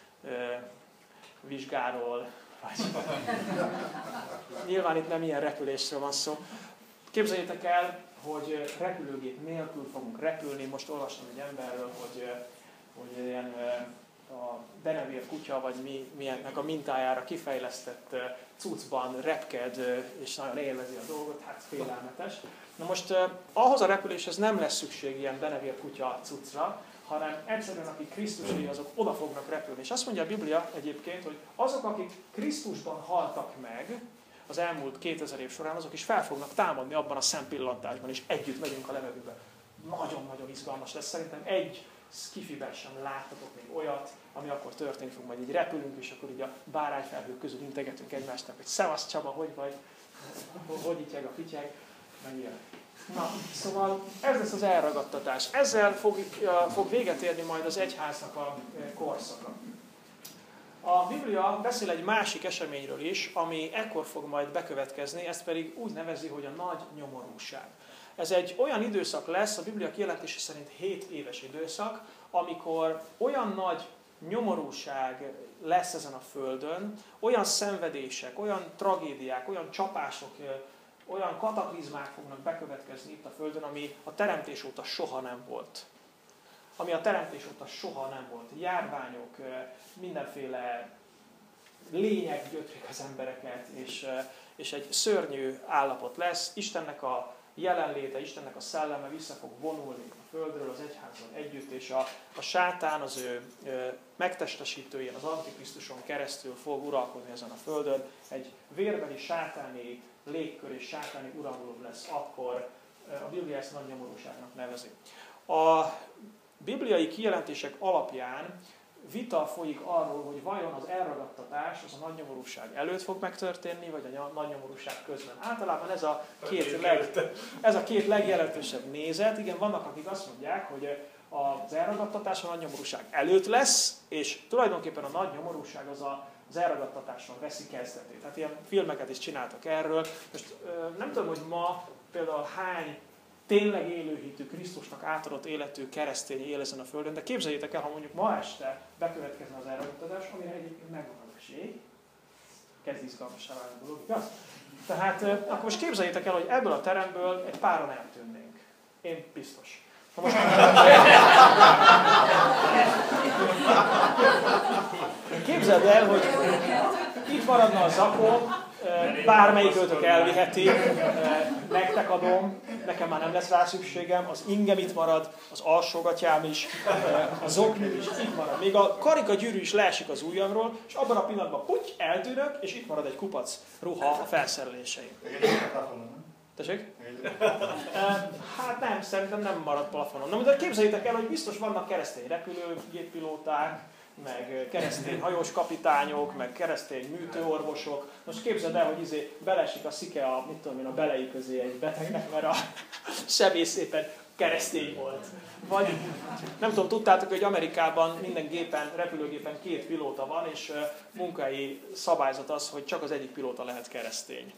Vizsgáról, vagy... Nyilván itt nem ilyen repülésről van szó. Képzeljétek el, hogy repülőgép nélkül fogunk repülni. Most olvastam egy emberről, hogy ilyen a denevér kutya, vagy milyennek a mintájára kifejlesztett cuccban repked, és nagyon élvezi a dolgot, hát félelmetes. Na most ahhoz a repüléshez nem lesz szükség ilyen denevér kutya cuccra, hanem egyszerűen akik Krisztusé, azok oda fognak repülni. És azt mondja a Biblia egyébként, hogy azok, akik Krisztusban haltak meg az elmúlt 2000 év során, azok is fel fognak támadni abban a szempillantásban, és együtt megyünk a levegőbe. Nagyon-nagyon izgalmas lesz. Szerintem egy skifiben sem láttatok még olyat, ami akkor történni fog, majd így repülünk, és akkor így a bárányfelhők közül integetünk egymásnak, hogy szevasz Csaba, hogy vagy, hogy ityeg a pityeg, meg ilyen. Na, szóval ez lesz az elragadtatás. Ezzel fog véget érni majd az egyháznak a korszaka. A Biblia beszél egy másik eseményről is, ami ekkor fog majd bekövetkezni, ezt pedig úgy nevezi, hogy a nagy nyomorúság. Ez egy olyan időszak lesz, a Biblia kijelentése szerint 7 éves időszak, amikor olyan nagy nyomorúság lesz ezen a földön, olyan szenvedések, olyan tragédiák, olyan csapások, olyan kataklizmák fognak bekövetkezni itt a földön, ami a teremtés óta soha nem volt. Ami a teremtés óta soha nem volt. Járványok, mindenféle lények gyötrik az embereket, és egy szörnyű állapot lesz. Istennek a jelenléte, Istennek a szelleme vissza fog vonulni a földről az egyházzal együtt, és a sátán az ő megtestesítőjén, az Antikrisztuson keresztül fog uralkodni ezen a földön. Egy vérbeli sátáni légkör és sátáni uralkodó lesz, akkor a Biblia ezt nagy nyomorúságnak nevezi. A bibliai kijelentések alapján vita folyik arról, hogy vajon az elragadtatás az a nagy nyomorúság előtt fog megtörténni, vagy a nagy nyomorúság közben. Általában ez a két legjelentősebb nézet. Igen, vannak, akik azt mondják, hogy az elragadtatás a nagy nyomorúság előtt lesz, és tulajdonképpen a nagy nyomorúság az elragadtatáson veszi kezdetét. Tehát ilyen filmeket is csináltak erről. Most nem tudom, hogy ma például hány tényleg élőhitű, Krisztusnak átadott életű keresztény él ezen a földön, de képzeljétek el, ha mondjuk ma este bekövetkezne az elragadtatás, amire egyébként megvan az esély, kezd izgalmassá válni a dolog, igaz? Tehát akkor most képzeljétek el, hogy ebből a teremből egy páran eltűnnénk. Én biztos. Most... Képzeld el, hogy itt maradna a zakó, bármelyik őtök elviheti, nektek adom, nekem már nem lesz rá szükségem, az ingem itt marad, az alsógatyám is, a zoknim is itt marad. Még a karikagyűrű is leesik az ujjamról, és abban a pillanatban puty, eltűnök, és itt marad egy kupac ruha a felszereléseim. Tessék? Hát nem, szerintem nem marad plafonon. De képzeljétek el, hogy biztos vannak keresztény repülőgéppilóták, meg keresztény hajós kapitányok, meg keresztény műtőorvosok. Most képzeld el, hogy beleesik a szike a belei közé egy betegnek, mert a sebész szépen keresztény volt. Vagy nem tudom, tudtátok, hogy Amerikában minden repülőgépen 2 pilóta van, és munkai szabályzat az, hogy csak az egyik pilóta lehet keresztény.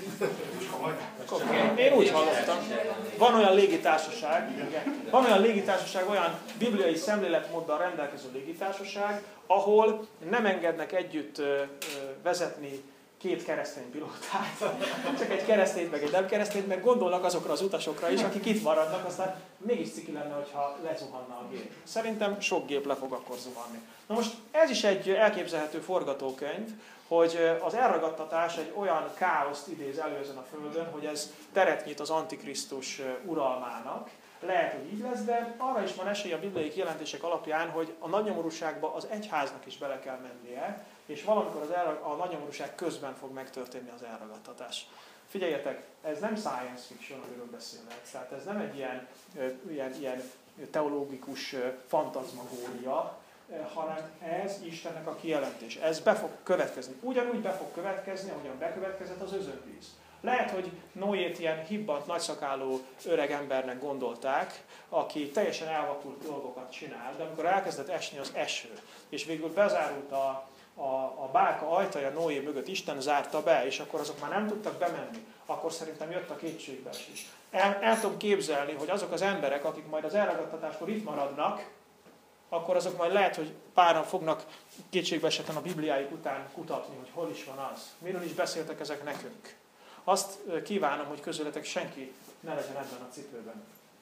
Én úgy hallottam. Van olyan légitársaság, olyan bibliai szemléletmóddal rendelkező légitársaság, ahol nem engednek együtt vezetni 2 keresztény pilótát, csak egy keresztényt meg egy nem keresztényt, mert gondolnak azokra az utasokra is, akik itt maradnak, aztán mégis ciki lenne, hogyha lezuhanna a gép. Szerintem sok gép le fog akkor zuhanni. Na most ez is egy elképzelhető forgatókönyv, hogy az elragadtatás egy olyan káoszt idéz elő ezen a földön, hogy ez teret nyit az Antikrisztus uralmának. Lehet, hogy így lesz, de arra is van esély a bibliai kijelentések alapján, hogy a nagy nyomorúságba az egyháznak is bele kell mennie, és valamikor a nagy nyomorúság közben fog megtörténni az elragadtatás. Figyeljetek, ez nem science fiction, amiről beszélek. Tehát ez nem egy ilyen teológikus fantazmagória, hanem ez Istennek a kijelentés. Ez be fog következni. Ugyanúgy be fog következni, ahogyan bekövetkezett az özönvíz. Lehet, hogy Noét ilyen hibbant, nagyszakálú öreg embernek gondolták, aki teljesen elvakult dolgokat csinál, de amikor elkezdett esni az eső, és végül bezárult a bálka ajtaja Noé mögött, Isten zárta be, és akkor azok már nem tudtak bemenni, akkor szerintem jött a kétségbeesés. El tudom képzelni, hogy azok az emberek, akik majd az elragadtatáskor itt maradnak, akkor azok majd lehet, hogy páran fognak kétségbeesetten a Bibliájuk után kutatni, hogy hol is van az. Miről is beszéltek ezek nekünk. Azt kívánom, hogy közületek senki ne legyen ebben a cipőben.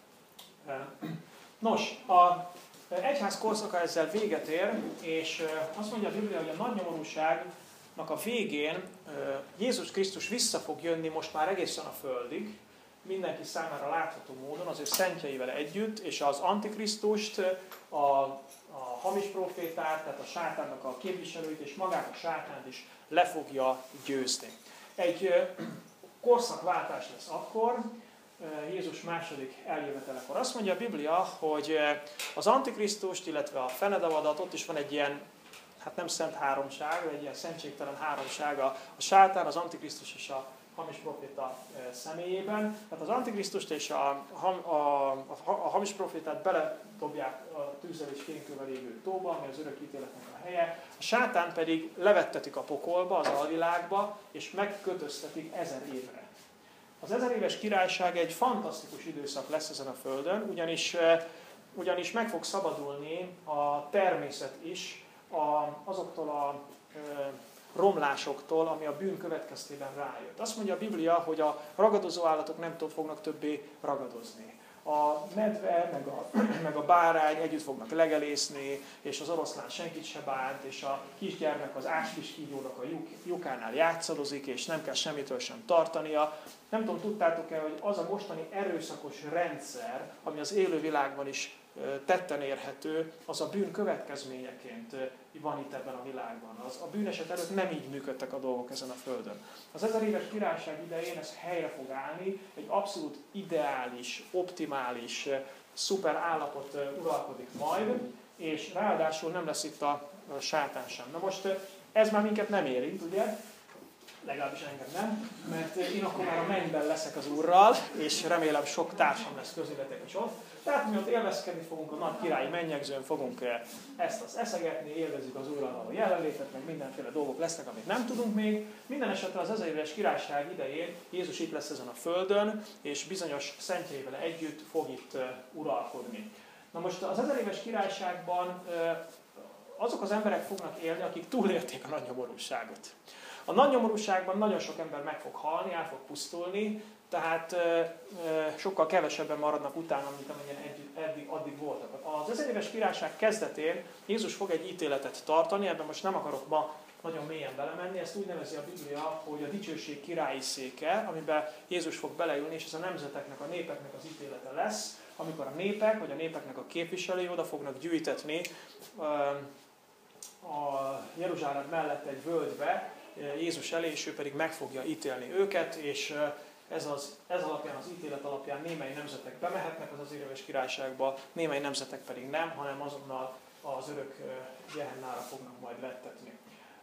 Nos, a egyház korszaka ezzel véget ér, és azt mondja a Biblia, hogy a nagy nyomorúságnak a végén Jézus Krisztus vissza fog jönni most már egészen a földig, mindenki számára látható módon, az ő szentjeivel együtt, és az Antikrisztust, a hamis profétát, tehát a sátánnak a képviselőit, és magát a sátánt is le fogja győzni. Egy korszakváltás lesz akkor, Jézus második eljövetelekor. Azt mondja a Biblia, hogy az Antikrisztust, illetve a fenedavadat, ott is van egy ilyen, hát nem szent háromság, egy ilyen szentségtelen háromság, a sátán, az Antikrisztus és a hamis proféta személyében. Tehát az Antikrisztust és a hamis profétát beledobják a tűzzel és kénkővel égő tóba, ami az örök ítéletnek a helye. A sátán pedig levettetik a pokolba, az alvilágba, és megkötöztetik 1000 évre. Az 1000 éves királyság egy fantasztikus időszak lesz ezen a földön, ugyanis meg fog szabadulni a természet is azoktól a romlásoktól, ami a bűn következtében rájött. Azt mondja a Biblia, hogy a ragadozó állatok nem fognak többé ragadozni. A medve, meg a bárány együtt fognak legelészni, és az oroszlán senkit se bánt, és a kisgyermek az áskis kígyónak a lyukánál játszadozik, és nem kell semmitől sem tartania. Nem tudom, tudtátok-e, hogy az a mostani erőszakos rendszer, ami az élővilágban is tetten érhető, az a bűn következményeként van itt ebben a világban. A bűneset előtt nem így működtek a dolgok ezen a földön. Az 1000 éves királyság idején ez helyre fog állni, egy abszolút ideális, optimális, szuper állapot uralkodik majd, és ráadásul nem lesz itt a sátán sem. Na most ez már minket nem érint, ugye? Legalábbis engem nem, mert én akkor már a mennyben leszek az Úrral, és remélem sok társam lesz közületek is ott. Tehát mi ott élvezkedni fogunk, a nagy királyi mennyegzőn fogunk ezt eszegetni, élvezzük az Úrral való jelenlétet, meg mindenféle dolgok lesznek, amit nem tudunk még. Minden esetre az 1000 éves királyság idején Jézus itt lesz ezen a földön, és bizonyos szentjeivel együtt fog itt uralkodni. Na most az 1000 éves királyságban azok az emberek fognak élni, akik túlélték a nagy nyomorúságot. A nagy nyomorúságban nagyon sok ember meg fog halni, el fog pusztulni, tehát sokkal kevesebben maradnak utána, mint amennyien addig voltak. Az 1000 éves királyság kezdetén Jézus fog egy ítéletet tartani, ebben most nem akarok ma nagyon mélyen belemenni, ezt úgy nevezi a Biblia, hogy a dicsőség királyi széke, amiben Jézus fog beleülni, és ez a nemzeteknek, a népeknek az ítélete lesz, amikor a népek, vagy a népeknek a képviselői oda fognak gyűjtetni a Jeruzsálem mellett egy völgybe, Jézus elé, és ő pedig meg fogja ítélni őket, és ez alapján, az ítélet alapján némely nemzetek bemehetnek az 1000 éves királyságba, némely nemzetek pedig nem, hanem azonnal az örök Gehennára fognak majd vettetni.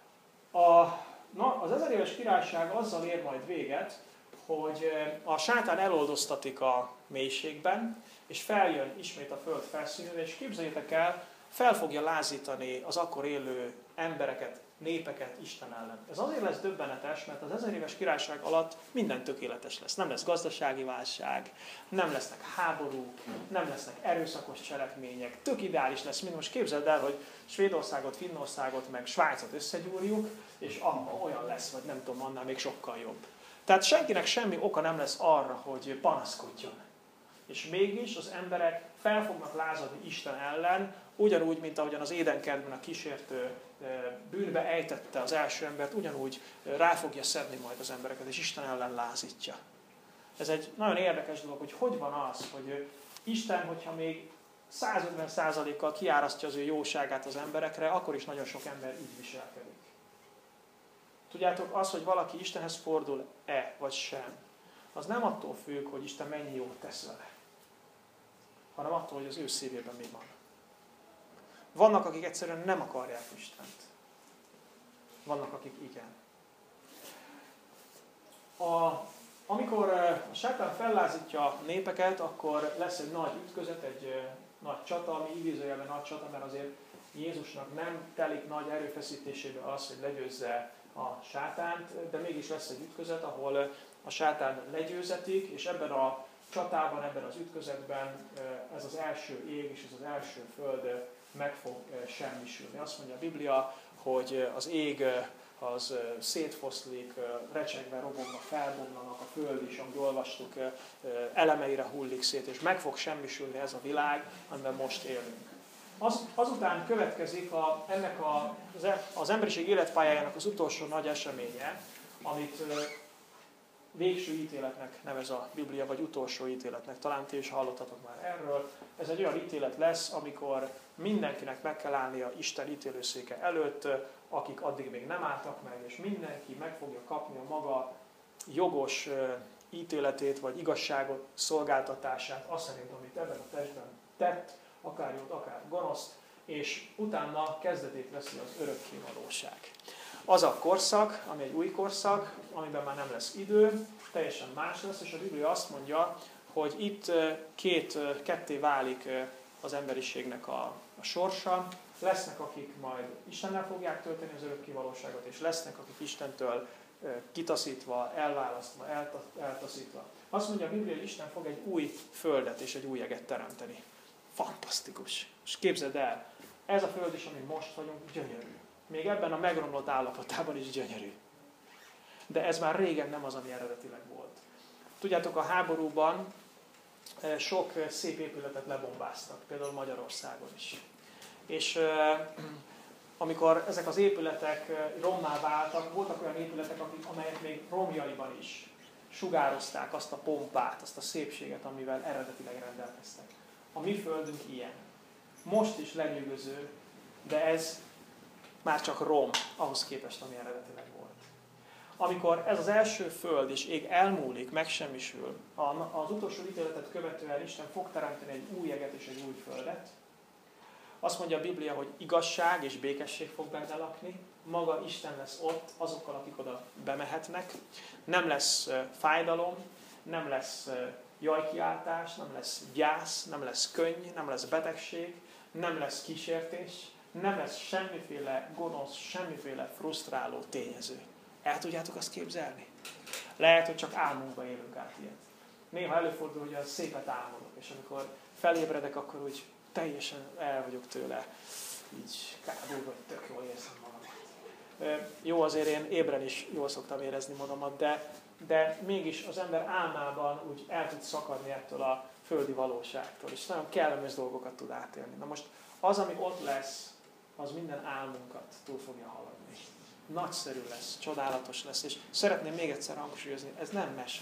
Az 1000 éves királyság azzal ér majd véget, hogy a sátán eloldoztatik a mélységben, és feljön ismét a föld felszínére, és képzeljétek el, fel fogja lázítani az akkor élő embereket, népeket Isten ellen. Ez azért lesz döbbenetes, mert az 1000 éves királyság alatt minden tökéletes lesz. Nem lesz gazdasági válság, nem lesznek háborúk, nem lesznek erőszakos cselekmények, tök ideális lesz. Mint most képzeld el, hogy Svédországot, Finnországot, meg Svájcot összegyúrjuk, és olyan lesz, vagy nem tudom, annál még sokkal jobb. Tehát senkinek semmi oka nem lesz arra, hogy panaszkodjon. És mégis az emberek fel fognak lázadni Isten ellen, ugyanúgy, mint ahogyan az Édenkertben a kísértő bűnbe ejtette az első embert, ugyanúgy rá fogja szedni majd az embereket, és Isten ellen lázítja. Ez egy nagyon érdekes dolog, hogy van az, hogy Isten, hogyha még 150%-kal kiárasztja az ő jóságát az emberekre, akkor is nagyon sok ember így viselkedik. Tudjátok, az, hogy valaki Istenhez fordul-e, vagy sem, az nem attól függ, hogy Isten mennyi jót tesz vele, hanem attól, hogy az ő szívében mi van. Vannak, akik egyszerűen nem akarják Istent. Vannak, akik igen. Amikor a sátán fellázítja a népeket, akkor lesz egy nagy ütközet, egy nagy csata, ami idézőjelben nagy csata, mert azért Jézusnak nem telik nagy erőfeszítésébe az, hogy legyőzze a sátánt, de mégis lesz egy ütközet, ahol a sátán legyőzetik, és ebben a csatában, ebben az ütközetben ez az első ég és ez az első föld meg fog semmisülni. Azt mondja a Biblia, hogy az ég az szétfoszlik, recsegve, robogva, felbomlanak, a föld is, amit olvastuk, elemeire hullik szét, és meg fog semmisülni ez a világ, amiben most élünk. Azután következik ennek az emberiség életpályájának az utolsó nagy eseménye, amit végső ítéletnek nevez a Biblia, vagy utolsó ítéletnek. Talán ti is hallottatok már erről. Ez egy olyan ítélet lesz, amikor mindenkinek meg kell állnia Isten ítélőszéke előtt, akik addig még nem álltak meg, és mindenki meg fogja kapni a maga jogos ítéletét, vagy igazságot, szolgáltatását, azt szerint, amit ebben a testben tett, akár jót, akár gonoszt, és utána kezdetét veszi az örökkévalóság. Az a korszak, ami egy új korszak, amiben már nem lesz idő, teljesen más lesz, és a Biblia azt mondja, hogy itt ketté válik az emberiségnek a sorsa. Lesznek, akik majd Istennel fogják tölteni az örökkévalóságot, és lesznek, akik Istentől kitaszítva, elválasztva, eltaszítva. Azt mondja a Biblia, hogy Isten fog egy új földet és egy új eget teremteni. Fantasztikus! És képzeld el, ez a föld is, amin most vagyunk, gyönyörű. Még ebben a megromlott állapotában is gyönyörű. De ez már régen nem az, ami eredetileg volt. Tudjátok, a háborúban sok szép épületet lebombáztak, például Magyarországon is. És amikor ezek az épületek rommá váltak, voltak olyan épületek, amelyek még romjaiban is sugározták azt a pompát, azt a szépséget, amivel eredetileg rendelkeztek. A mi földünk ilyen. Most is lenyűgöző, de ez már csak rom ahhoz képest, ami eredetileg volt. Amikor ez az első föld és ég elmúlik, megsemmisül, az utolsó ítéletet követően Isten fog teremteni egy új eget és egy új földet. Azt mondja a Biblia, hogy igazság és békesség fog benne lakni, maga Isten lesz ott azokkal, akik oda bemehetnek. Nem lesz fájdalom, nem lesz jajkiáltás, nem lesz gyász, nem lesz könny, nem lesz betegség, nem lesz kísértés, nem lesz semmiféle gonosz, semmiféle frusztráló tényező. El tudjátok azt képzelni? Lehet, hogy csak álmunkban élünk át ilyet. Néha előfordul, hogy az szépet álmodok, és amikor felébredek, akkor úgy teljesen el vagyok tőle. Így kábulva, hogy tök jól érzem magamat. Jó, azért én ébren is jól szoktam érezni magamat, de mégis az ember álmában úgy el tud szakadni ettől a földi valóságtól, és nagyon kellemes dolgokat tud átélni. Na most az, ami ott lesz, az minden álmunkat túl fogja haladni. Nagyszerű lesz, csodálatos lesz, és szeretném még egyszer hangsúlyozni, ez nem mese.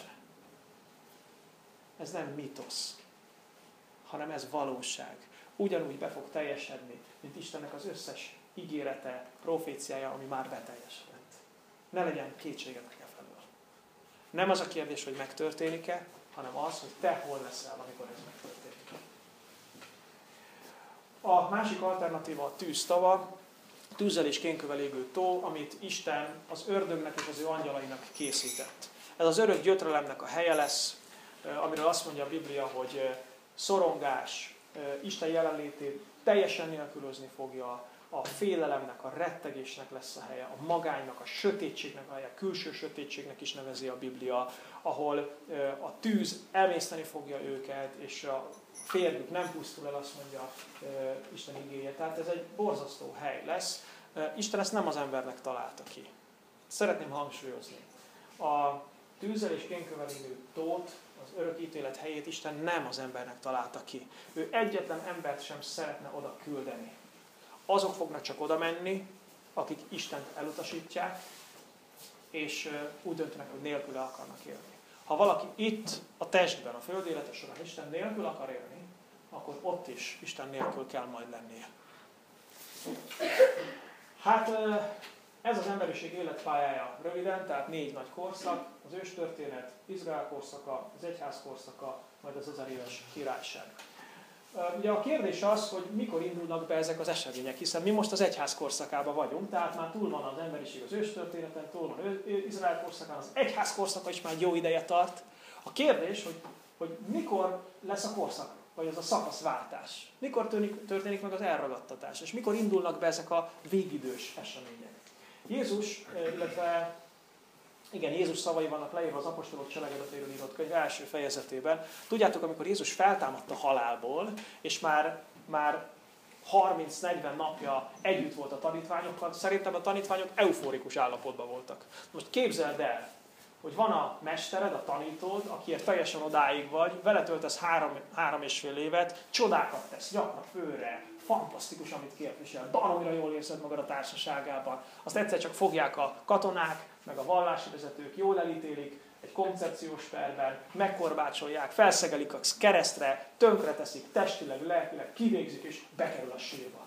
Ez nem mitosz, hanem ez valóság. Ugyanúgy be fog teljesedni, mint Istennek az összes ígérete, proféciája, ami már beteljesedett. Ne legyen kétségetek e felől. Nem az a kérdés, hogy megtörténik-e, hanem az, hogy te hol leszel, amikor ez megtörténik. A másik alternatíva a tűztava, tűzzel és kénkövel égő tó, amit Isten az ördögnek és az ő angyalainak készített. Ez az örök gyötrelemnek a helye lesz, amiről azt mondja a Biblia, hogy szorongás, Isten jelenlétét teljesen nélkülözni fogja, a félelemnek, a rettegésnek lesz a helye, a magánynak, a sötétségnek a helye, külső sötétségnek is nevezi a Biblia, ahol a tűz emészteni fogja őket, és a férjük nem pusztul el, azt mondja Isten igéje. Tehát ez egy borzasztó hely lesz. Isten ezt nem az embernek találta ki. Szeretném hangsúlyozni. A tűzzel és kénkövel égő tót, az örök ítélet helyét Isten nem az embernek találta ki. Ő egyetlen embert sem szeretne oda küldeni. Azok fognak csak oda menni, akik Istent elutasítják, és úgy döntenek, hogy nélküle akarnak élni. Ha valaki itt, a testben, a föld élete során Isten nélkül akar élni, akkor ott is Isten nélkül kell majd lennie. Hát ez az emberiség életpályája röviden, tehát 4 nagy korszak, az őstörténet, Izrael korszaka, az egyház korszaka, majd az 1000 éves királyság. Ugye a kérdés az, hogy mikor indulnak be ezek az események, hiszen mi most az egyház korszakában vagyunk, tehát már túl van az emberiség az őstörténeten, túl van Izrael korszakán, az egyház korszaka is már jó ideje tart. A kérdés, hogy mikor lesz a korszak, vagy az a szakaszváltás, mikor történik meg az elragadtatás, és mikor indulnak be ezek a végidős események. Jézus, illetve Jézus szavai vannak leírva az apostolok cselekedetéről írott könyv első fejezetében. Tudjátok, amikor Jézus feltámadt a halálból, és már 30-40 napja együtt volt a tanítványokkal, szerintem a tanítványok euforikus állapotban voltak. Most képzeld el, hogy van a mestered, a tanítód, akiért teljesen odáig vagy, vele töltesz 3,5 évet, csodákat tesz, gyakran főre, fantasztikus, amit képvisel, baromira jól érzed magad a társaságában. Azt egyszer csak fogják a katonák, meg a vallási vezetők, jól elítélik egy koncepciós perben, megkorbácsolják, felszegelik a keresztre, tönkreteszik testileg, lelkileg, kivégzik és bekerül a sírba.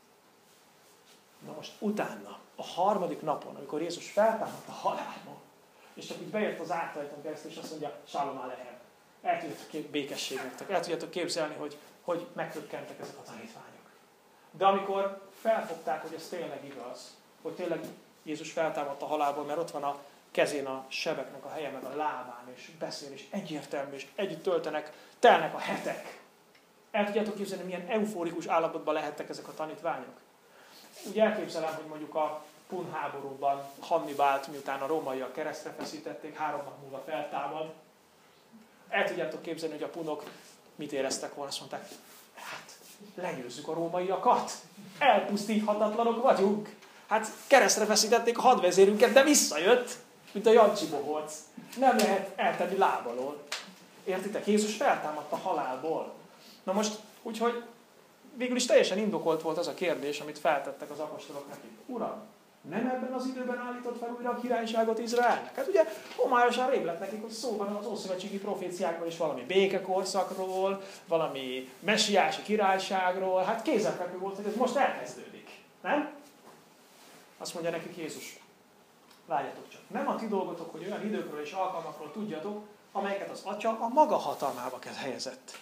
Na most utána, a 3. napon, amikor Jézus feltámadt a halálból, és csak így bejött az ártajton keresztül, és azt mondja, Shalom Aleichem. El tudjátok békesség nektek. El tudjátok képzelni, hogy meghökkentek ezek a tanítványok. De amikor felfogták, hogy ez tényleg igaz, hogy tényleg Jézus feltámadt a halálból, mert ott van a kezén a sebeknek a helye, meg a lábán, és beszél, és egyértelmű, és együtt telnek a hetek. El tudjátok képzelni, milyen euforikus állapotban lehettek ezek a tanítványok? Úgy elképzelem, hogy mondjuk a Pun háborúban Hannibált, miután a rómaiak keresztre feszítették, 3 nap múlva feltámad. El tudjátok képzelni, hogy a punok mit éreztek volna, azt mondták, hát legyőzzük a rómaiakat, elpusztíthatatlanok vagyunk. Hát keresztre feszítették a hadvezérünket, de visszajött, mint a Jancsi bohóc. Nem lehet eltenni láb alól. Értitek? Jézus feltámadt a halálból. Na most, úgyhogy végül is teljesen indokolt volt az a kérdés, amit feltettek az apostolok nekik. Uram, nem ebben az időben állított fel újra a királyságot Izraelnek? Hát ugye homályosan rég lett nekik, hogy szó van az ószövetségi proféciákban is valami békekorszakról, valami messiási királyságról. Hát kézenfekvő volt, hogy ez most elkezdődik. Nem? Azt mondja nekik Jézus. Várjatok csak. Nem a ti dolgotok, hogy olyan időkről és alkalmakról tudjatok, amelyeket az Atya a maga hatalmába helyezett.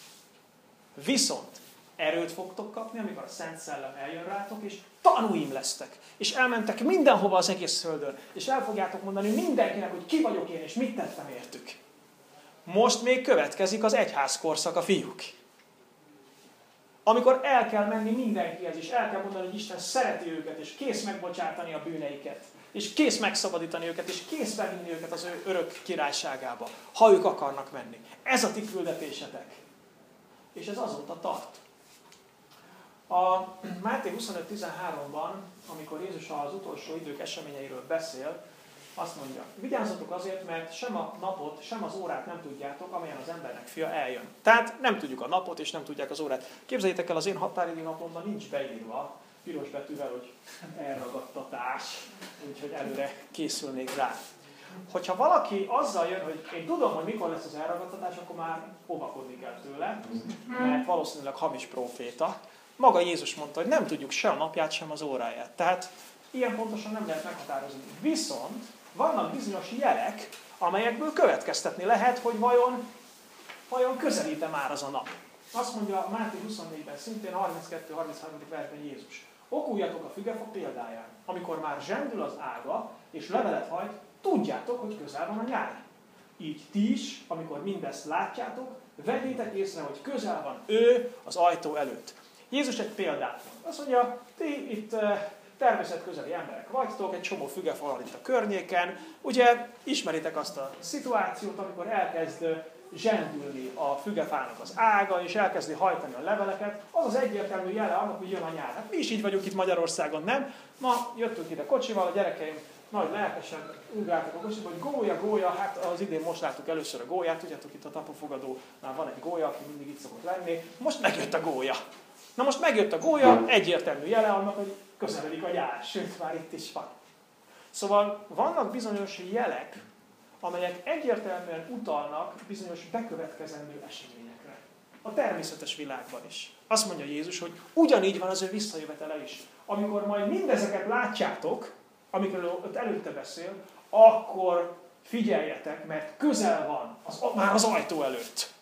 Viszont erőt fogtok kapni, amikor a Szent Szellem eljön rátok, és tanúim lesztek. És elmentek mindenhova az egész földön. És el fogjátok mondani mindenkinek, hogy ki vagyok én, és mit tettem értük. Most még következik az egyház korszaka, fiúk. Amikor el kell menni mindenkihez, és el kell mondani, hogy Isten szereti őket, és kész megbocsátani a bűneiket. És kész megszabadítani őket, és kész bevinni őket az ő örök királyságába, ha ők akarnak menni. Ez a ti küldetésetek. És ez azóta tart. A Máté 25.13-ban, amikor Jézus az utolsó idők eseményeiről beszél, azt mondja, vigyázzatok azért, mert sem a napot, sem az órát nem tudjátok, amelyen az embernek fia eljön. Tehát nem tudjuk a napot, és nem tudják az órát. Képzeljétek el, az én határidő napomban nincs beírva, piros betűvel, hogy elragadtatás, úgyhogy előre készülnék rá. Hogyha valaki azzal jön, hogy én tudom, hogy mikor lesz az elragadtatás, akkor már óvakodni kell tőle, mert valószínűleg hamis próféta. Maga Jézus mondta, hogy nem tudjuk se a napját, sem az óráját. Tehát ilyen pontosan nem lehet meghatározni. Viszont vannak bizonyos jelek, amelyekből következtetni lehet, hogy vajon közelít-e már az a nap. Azt mondja Máté 24-ben, szintén 32-33. versben Jézus. Okuljatok a fügefa példáján. Amikor már zsendül az ága, és levelet hajt, tudjátok, hogy közel van a nyár. Így ti is, amikor mindezt látjátok, vegyétek észre, hogy közel van ő az ajtó előtt. Jézus egy példát mond. Azt mondja, ti itt természetközeli emberek vagytok, egy csomó fügefa van itt a környéken. Ugye ismeritek azt a szituációt, amikor elkezd zsendülni a fügefának az ága, és elkezdi hajtani a leveleket, az az egyértelmű jele annak, hogy jön a nyár. Hát mi is így vagyunk itt Magyarországon, nem? Ma jöttünk ide kocsival, a gyerekeim nagy lelkesen ugráltak a kocsiba, hogy gólya, hát az idén most láttuk először a gólyát, tudjátok, itt a tapafogadónál van egy gólya, aki mindig itt szokott lenni, most megjött a gólya. Na most megjött a gólya, egyértelmű jele annak, hogy közeledik a nyár, sőt, már itt is van. Szóval vannak bizonyos jelek, amelyek egyértelműen utalnak bizonyos bekövetkezendő eseményekre. A természetes világban is. Azt mondja Jézus, hogy ugyanígy van az ő visszajövetele is. Amikor majd mindezeket látjátok, amikről ott előtte beszél, akkor figyeljetek, mert közel van, már az ajtó előtt.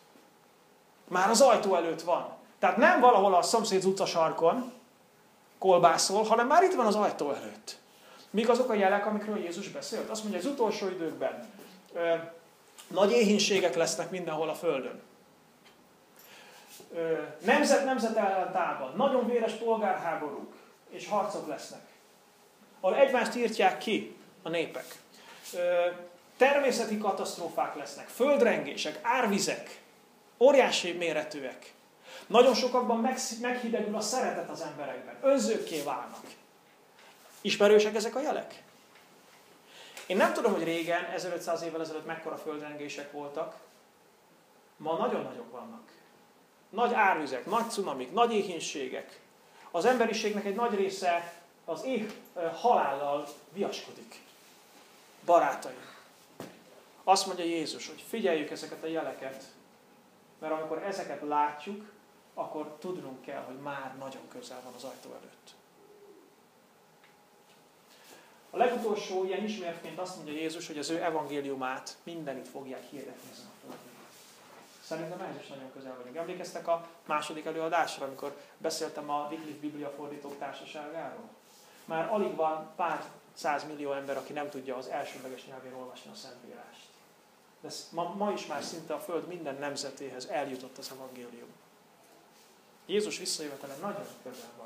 Már az ajtó előtt van. Tehát nem valahol a szomszéd utcasarkon kolbászol, hanem már itt van az ajtó előtt. Mik azok a jelek, amikről Jézus beszélt? Azt mondja, az utolsó időkben nagy éhínségek lesznek mindenhol a földön. Nemzet ellen támad, nagyon véres polgárháborúk és harcok lesznek. Ahol egymást írtják ki a népek. Természeti katasztrófák lesznek, földrengések, árvizek, óriási méretűek. Nagyon sokakban meghidegül a szeretet az emberekben, önzőkké válnak. Ismerősek ezek a jelek? Én nem tudom, hogy régen, 1500 évvel ezelőtt mekkora földrengések voltak. Ma nagyon nagyok vannak. Nagy árvizek, nagy cunamik, nagy éhínségek. Az emberiségnek egy nagy része az halállal viaskodik. Barátaim. Azt mondja Jézus, hogy figyeljük ezeket a jeleket, mert amikor ezeket látjuk, akkor tudnunk kell, hogy már nagyon közel van az ajtó előtt. A legutolsó ilyen ismérvként azt mondja Jézus, hogy az ő evangéliumát mindenütt fogják hirdetni ezen a földön. Szerintem ez is nagyon közel vagyunk. Emlékeztek a második előadásra, amikor beszéltem a Wycliffe Biblia Fordítók Társaságáról? Már alig van pár 100 millió ember, aki nem tudja az elsődleges nyelvén olvasni a Szentírást. De ma is már szinte a Föld minden nemzetéhez eljutott az evangélium. Jézus visszajövetele nagyon közel van.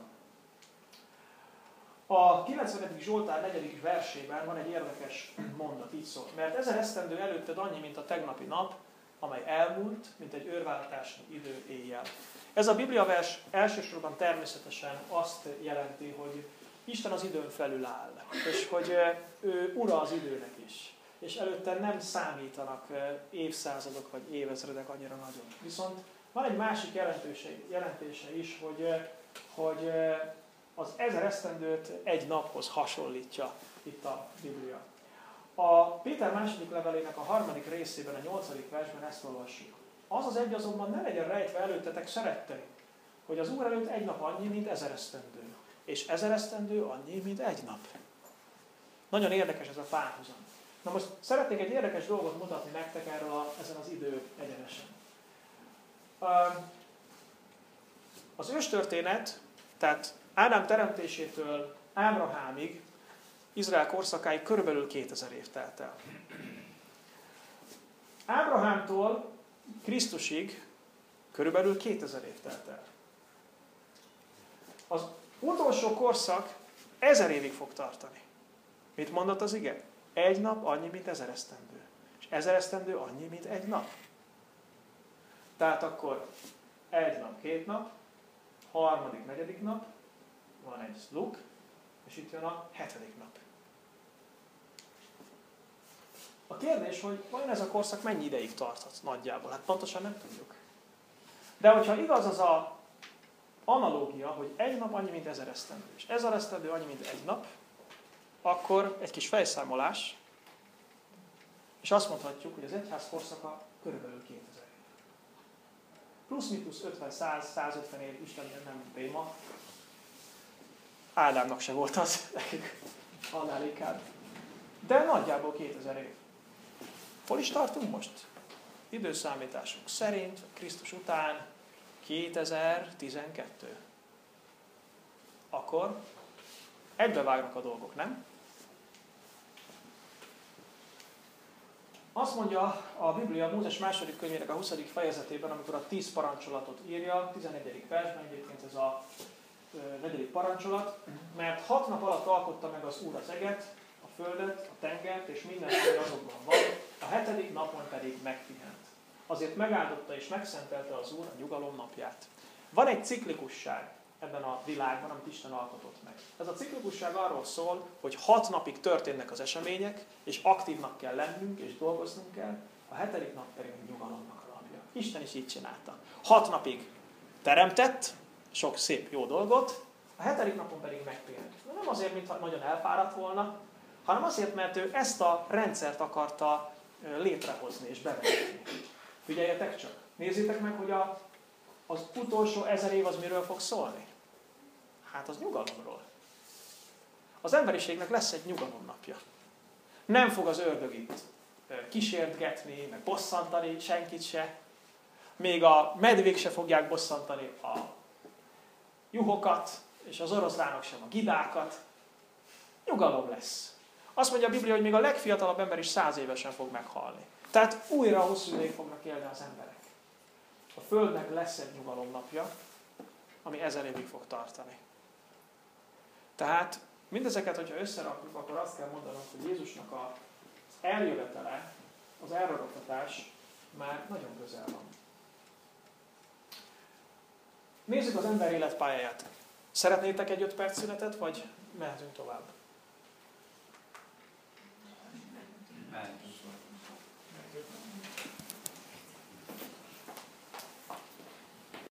A 90. Zsoltár 4. versében van egy érdekes mondat, így szól. Mert 1000 esztendő előtted annyi, mint a tegnapi nap, amely elmúlt, mint egy őrvállatási idő éjjel. Ez a bibliavers elsősorban természetesen azt jelenti, hogy Isten az időn felül áll, és hogy ő ura az időnek is. és előtte nem számítanak évszázadok vagy évezredek annyira nagyon. Viszont van egy másik jelentése is, hogy az 1000 esztendőt egy naphoz hasonlítja itt a Biblia. A Péter második levelének a 3. részében, a 8. versben ezt olvassuk. Az az egy azonban ne legyen rejtve előttetek, szeretteim, hogy az Úr előtt egy nap annyi, mint 1000 esztendő, és 1000 esztendő annyi, mint egy nap. Nagyon érdekes ez a párhuzam. Na most szeretnék egy érdekes dolgot mutatni nektek ezen az idő egyenesen. Az őstörténet, tehát Ádám teremtésétől Ábrahámig, Izrael korszakáig körülbelül 2000 év telt el. Ábrahámtól Krisztusig körülbelül 2000 év telt el. Az utolsó korszak 1000 évig fog tartani. Mit mondott az ige? Egy nap annyi, mint 1000 esztendő. És 1000 esztendő annyi, mint egy nap. Tehát akkor egy nap, 2 nap, 3., 4. nap, van egy luk, és itt jön a 7. nap. A kérdés, hogy vajon ez a korszak mennyi ideig tarthat nagyjából? Hát pontosan nem tudjuk. De hogyha igaz az a analógia, hogy egy nap annyi, mint 1000 esztendő, és 1000 esztendő annyi, mint egy nap, akkor egy kis fejszámolás, és azt mondhatjuk, hogy az egyház korszaka körülbelül 2000 év. Plusz-minusz 50, 100, 150 év, Isten nem téma. Ádámnak se volt az, nekik annál inkább. De nagyjából 2000 év. Hol is tartunk most? Időszámításunk szerint, Krisztus után 2012. Akkor egybevágnak a dolgok, nem? Azt mondja a Biblia Mózes második könyvének a 20. fejezetében, amikor a 10 parancsolatot írja, 11. versben egyébként ez a 4. parancsolat, mert 6 nap alatt alkotta meg az Úr az eget, a földet, a tengert, és minden, ami azokban van, a 7. napon pedig megpihent. Azért megáldotta és megszentelte az Úr a nyugalom napját. Van egy ciklikusság ebben a világban, amit Isten alkotott meg. Ez a ciklikusság arról szól, hogy 6 napig történnek az események, és aktívnak kell lennünk, és dolgoznunk kell, a 7. nap pedig nyugalomnak a napja. Isten is így csinálta. 6 napig teremtett, sok szép jó dolgot, a 7. napon pedig megpihent. Nem azért, mintha nagyon elfáradt volna, hanem azért, mert ő ezt a rendszert akarta létrehozni és bevezetni. Figyeljetek csak, nézzétek meg, hogy az utolsó 1000 év az miről fog szólni? Hát az nyugalomról. Az emberiségnek lesz egy nyugalomnapja. Nem fog az ördög itt kísértgetni, meg bosszantani senkit se. Még a medvék se fogják bosszantani a juhokat, és az oroszlánok sem a gidákat. Nyugalom lesz. Azt mondja a Biblia, hogy még a legfiatalabb ember is 100 évesen fog meghalni. Tehát újra hosszú ideig fognak élni az emberek. A Földnek lesz egy nyugalomnapja, ami 1000 évig fog tartani. Tehát mindezeket, hogyha összerakjuk, akkor azt kell mondanunk, hogy Jézusnak az eljövetele, az elragadtatás már nagyon közel van. Nézzük az ember életpályáját. Szeretnétek egy 5 perc szünetet, vagy mehetünk tovább?